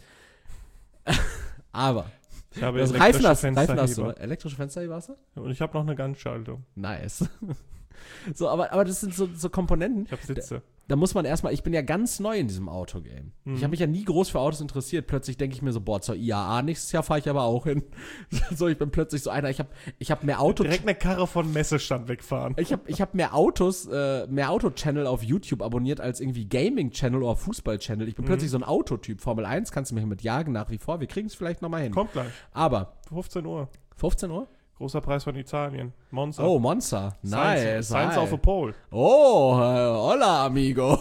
Aber, Ich habe das elektrische Reifen hast du, Fensterheber. elektrische Fensterheber hast du? Und ich habe noch eine Ganzschaltung. Nice. So, aber das sind so Komponenten. Ich habe Sitze. Da muss man erstmal, ich bin ja ganz neu in diesem Autogame. Ich habe mich ja nie groß für Autos interessiert. Plötzlich denke ich mir so, zur IAA nächstes Jahr fahre ich aber auch hin. So, ich bin plötzlich so einer, ich hab mehr Auto... Direkt eine Karre von Messestand wegfahren. Ich hab mehr Auto-Channel auf YouTube abonniert als irgendwie Gaming-Channel oder Fußball-Channel. Ich bin plötzlich so ein Autotyp. Formel 1 kannst du mich mit jagen nach wie vor. Wir kriegen es vielleicht nochmal hin. Kommt gleich. Aber, 15 Uhr. 15 Uhr? Großer Preis von Italien. Monza. Oh, Monza. Nice. Science hi. auf the Pole. Oh, hola, amigo.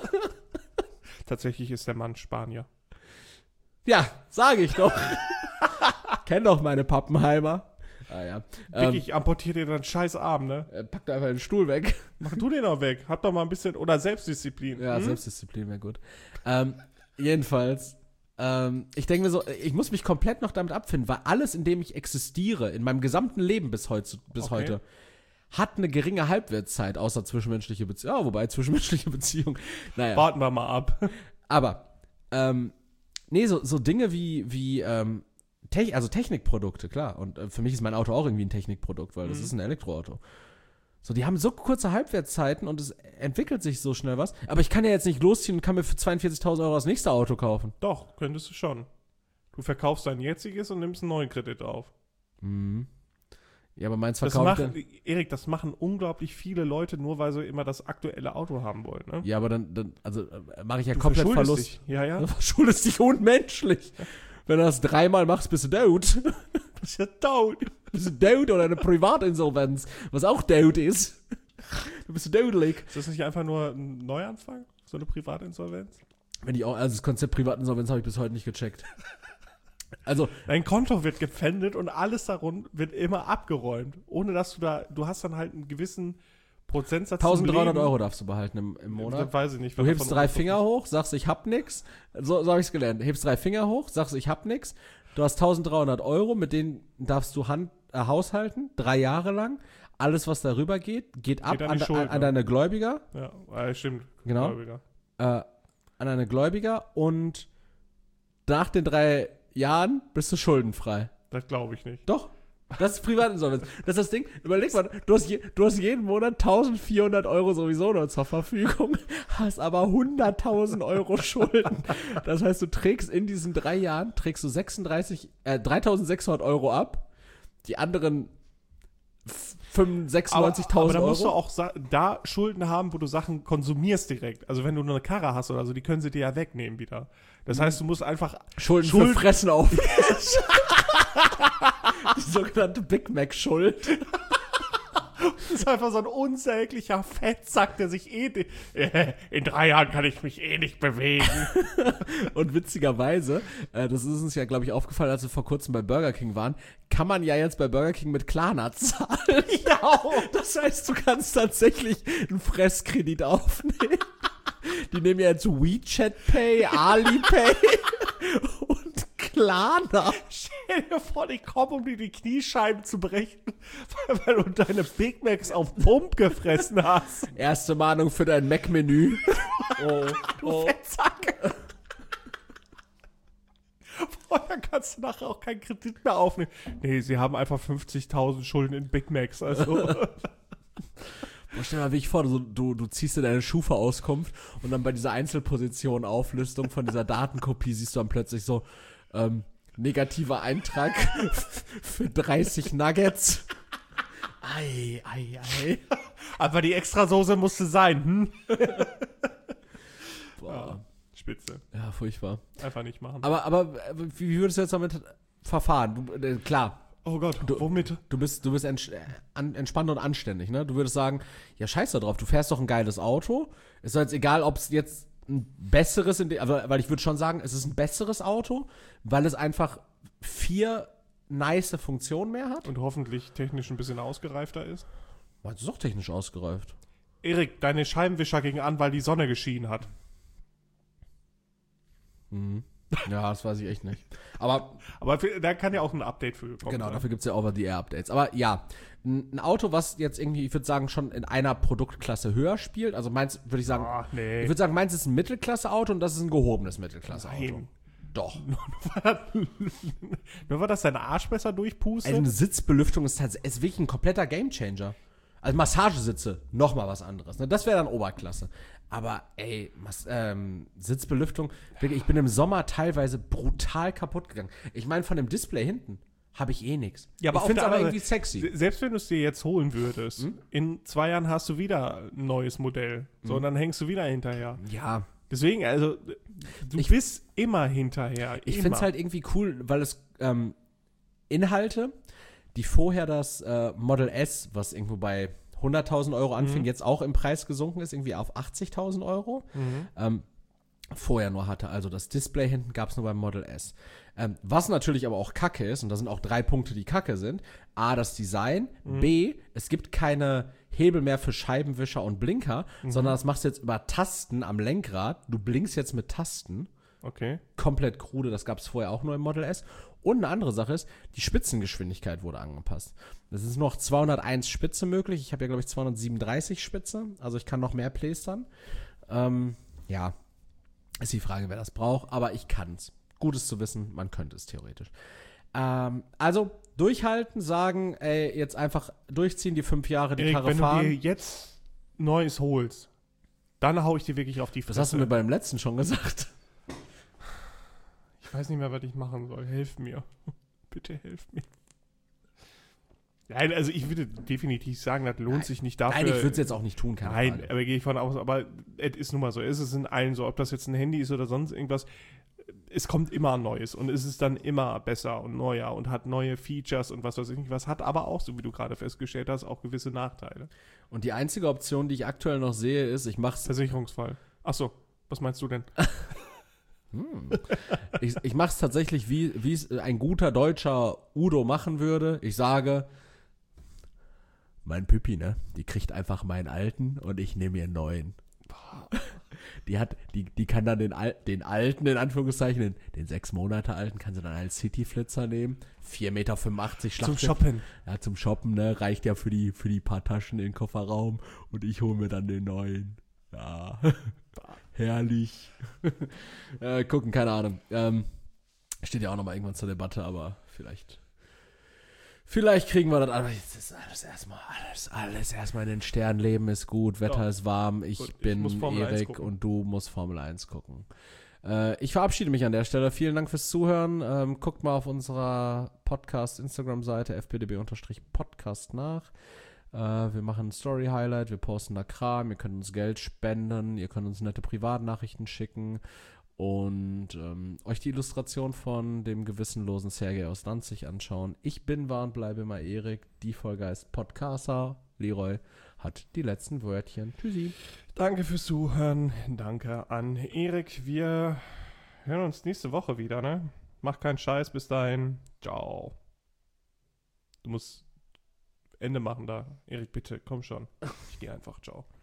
Tatsächlich ist der Mann Spanier. Ja, sage ich doch. Kenn doch meine Pappenheimer. Ah ja. Dick, ich amputiere dir deinen scheiß Arm, ne? Pack da einfach den Stuhl weg. Mach du den auch weg. Hab doch mal ein bisschen, oder Selbstdisziplin. Ja, Selbstdisziplin wäre gut. Jedenfalls, ich denke mir so, ich muss mich komplett noch damit abfinden, weil alles, in dem ich existiere, in meinem gesamten Leben bis heute, hat eine geringe Halbwertszeit, außer zwischenmenschliche Beziehungen. Ja, wobei zwischenmenschliche Beziehungen, naja. Warten wir mal ab. Aber, so Dinge wie Technikprodukte, klar. Und für mich ist mein Auto auch irgendwie ein Technikprodukt, weil das ist ein Elektroauto. So, die haben so kurze Halbwertszeiten und es entwickelt sich so schnell was. Aber ich kann ja jetzt nicht losziehen und kann mir für 42.000 Euro das nächste Auto kaufen. Doch, könntest du schon. Du verkaufst dein jetziges und nimmst einen neuen Kredit auf. Ja, aber meins Das verkauft das machen unglaublich viele Leute, nur weil sie immer das aktuelle Auto haben wollen. Ne? Ja, aber dann mache ich ja Du komplett verschuldest Verlust. dich. Ja, ja. Du verschuldest dich unmenschlich. Wenn du das 3-mal machst, bist du tot. Du bist ja tot. Bist du tot oder eine Privatinsolvenz, was auch tot ist. Du bist dodelig. Ist das nicht einfach nur ein Neuanfang? So eine Privatinsolvenz? Also das Konzept Privatinsolvenz habe ich bis heute nicht gecheckt. Also, Dein Konto wird gepfändet und alles darum wird immer abgeräumt. Ohne dass du hast dann halt einen gewissen Prozentsatz. 1.300 Euro darfst du behalten im Monat. Das weiß ich nicht. Du hebst 3 Finger hoch, sagst, ich hab nix. So habe ich es gelernt. Hebst 3 Finger hoch, sagst, ich hab nix. Du hast 1.300 Euro, mit denen darfst du haushalten, 3 Jahre lang. Alles, was darüber geht ab an deine Gläubiger. Ja, stimmt. Genau. Gläubiger. An deine Gläubiger und nach den 3 Jahren bist du schuldenfrei. Das glaube ich nicht. Doch. Das ist Privatinsolvenz. Das ist das Ding. Überleg mal, du hast jeden Monat 1.400 Euro sowieso noch zur Verfügung, hast aber 100.000 Euro Schulden. Das heißt, du trägst in diesen 3 Jahren, 3.600 Euro ab. Die anderen 96.000 aber da Euro. musst du auch da Schulden haben, wo du Sachen konsumierst direkt. Also wenn du nur eine Karre hast oder so, die können sie dir ja wegnehmen wieder. Das heißt, du musst einfach Schulden für Fressen auf. Die sogenannte Big Mac-Schuld. Das ist einfach so ein unsäglicher Fettsack, der sich in 3 Jahren kann ich mich nicht bewegen. Und witzigerweise, das ist uns ja, glaube ich, aufgefallen, als wir vor kurzem bei Burger King waren, kann man ja jetzt bei Burger King mit Klarna zahlen. Ja. Das heißt, du kannst tatsächlich einen Fresskredit aufnehmen. Die nehmen ja jetzt WeChat Pay, Alipay und Klarna. Stell dir vor, die kommen, um dir die Kniescheiben zu brechen, weil du deine Big Macs auf Pump gefressen hast. Erste Mahnung für dein Mac-Menü. Du Fettsack. Vorher kannst du nachher auch keinen Kredit mehr aufnehmen. Nee, sie haben einfach 50.000 Schulden in Big Macs, also... Stell dir mal wirklich vor, du ziehst dir deine Schufa-Auskunft und dann bei dieser Einzelposition-Auflistung von dieser Datenkopie siehst du dann plötzlich so, negativer Eintrag für 30 Nuggets. Ei. Aber die Extrasoße musste sein, Boah. Ja, spitze. Ja, furchtbar. Einfach nicht machen. Aber wie würdest du jetzt damit verfahren? Klar. Oh Gott, womit? Du bist entspannt und anständig, ne? Du würdest sagen, ja, scheiß da drauf, du fährst doch ein geiles Auto. Ist doch jetzt egal, ob es jetzt ein besseres, weil ich würde schon sagen, es ist ein besseres Auto, weil es einfach 4 nice Funktionen mehr hat. Und hoffentlich technisch ein bisschen ausgereifter ist. Meinst du, ist doch technisch ausgereift? Erik, deine Scheibenwischer gingen an, weil die Sonne geschienen hat. Mhm. Ja, das weiß ich echt nicht. Aber da kann ja auch ein Update für kommen. genau, dafür gibt es ja Over-the-Air-Updates. Aber ja, ein Auto, was jetzt irgendwie, ich würde sagen, schon in einer Produktklasse höher spielt. Also meins, würde ich sagen, nee. ich würde sagen, meins ist ein Mittelklasse-Auto und das ist ein gehobenes Mittelklasse-Auto. Nein. Doch. Nur weil das dein Arsch besser durchpustet? Eine Sitzbelüftung ist wirklich ein kompletter Gamechanger. Also Massagesitze, nochmal was anderes. Ne? Das wäre dann Oberklasse. Aber ey, Sitzbelüftung, wirklich, ich bin im Sommer teilweise brutal kaputt gegangen. Ich meine, von dem Display hinten habe ich eh nichts. Ja, aber ich finde es auf aber der irgendwie sexy. Selbst wenn du es dir jetzt holen würdest, in 2 Jahren hast du wieder ein neues Modell. So, und dann hängst du wieder hinterher. Ja. Deswegen, also, du bist immer hinterher. Ich finde es halt irgendwie cool, weil es Inhalte, die vorher das Model S, was irgendwo bei 100.000 Euro anfing, jetzt auch im Preis gesunken ist, irgendwie auf 80.000 Euro, vorher nur hatte. Also das Display hinten gab es nur beim Model S. Was natürlich aber auch Kacke ist, und da sind auch 3 Punkte, die Kacke sind. A, das Design. B, es gibt keine Hebel mehr für Scheibenwischer und Blinker, sondern das machst du jetzt über Tasten am Lenkrad. Du blinkst jetzt mit Tasten. Okay. Komplett krude, das gab es vorher auch nur im Model S. Und eine andere Sache ist, die Spitzengeschwindigkeit wurde angepasst. Es ist noch 201 Spitze möglich. Ich habe ja, glaube ich, 237 Spitze. Also ich kann noch mehr plästern. Ja, ist die Frage, wer das braucht. Aber ich kann es. Gutes zu wissen, man könnte es theoretisch. Also durchhalten, sagen, ey, jetzt einfach durchziehen, die 5 Jahre die Erik, Karre wenn fahren. du dir jetzt Neues holst, dann hau ich dir wirklich auf die Fresse. Das hast du mir beim letzten schon gesagt. Ich weiß nicht mehr, was ich machen soll. Helf mir. Bitte helf mir. Nein, also ich würde definitiv sagen, das lohnt sich nicht dafür. Nein, ich würde es jetzt auch nicht tun, keine Nein, Frage. aber gehe ich von aus. Aber es ist nun mal so. Es ist in allen so. Ob das jetzt ein Handy ist oder sonst irgendwas. Es kommt immer Neues. Und es ist dann immer besser und neuer und hat neue Features und was weiß ich nicht was. Hat aber auch, so wie du gerade festgestellt hast, auch gewisse Nachteile. Und die einzige Option, die ich aktuell noch sehe, ist, ich mache es. Versicherungsfall. Achso, was meinst du denn? Ich mache es tatsächlich, wie es ein guter deutscher Udo machen würde. Ich sage, mein Püppi, ne? Die kriegt einfach meinen alten und ich nehme ihr einen neuen. Die kann dann den alten, in Anführungszeichen, den 6 Monate alten, kann sie dann als City-Flitzer nehmen. 4,85 Meter Schlacht. Zum Shoppen. Ja, zum Shoppen, ne? Reicht ja für die paar Taschen in den Kofferraum und ich hole mir dann den neuen. Ja. Herrlich. Gucken, keine Ahnung. Steht ja auch nochmal irgendwann zur Debatte, aber vielleicht kriegen wir das. Aber jetzt ist alles erstmal in den Sternen. Leben ist gut, Wetter ist warm. Ich bin Erik und du musst Formel 1 gucken. Ich verabschiede mich an der Stelle. Vielen Dank fürs Zuhören. Guckt mal auf unserer Podcast-Instagram-Seite fpdb-podcast nach. Wir machen ein Story-Highlight, wir posten da Kram, ihr könnt uns Geld spenden, ihr könnt uns nette Privatnachrichten schicken und euch die Illustration von dem gewissenlosen Sergei aus Danzig anschauen. Ich war und bleibe immer Erik, die Folge heißt Podcaster. Leroy hat die letzten Wörtchen. Tschüssi. Danke fürs Zuhören, danke an Erik. Wir hören uns nächste Woche wieder, ne? Mach keinen Scheiß, bis dahin. Ciao. Du musst Ende machen da. Erik, bitte, komm schon. Ich gehe einfach. Ciao.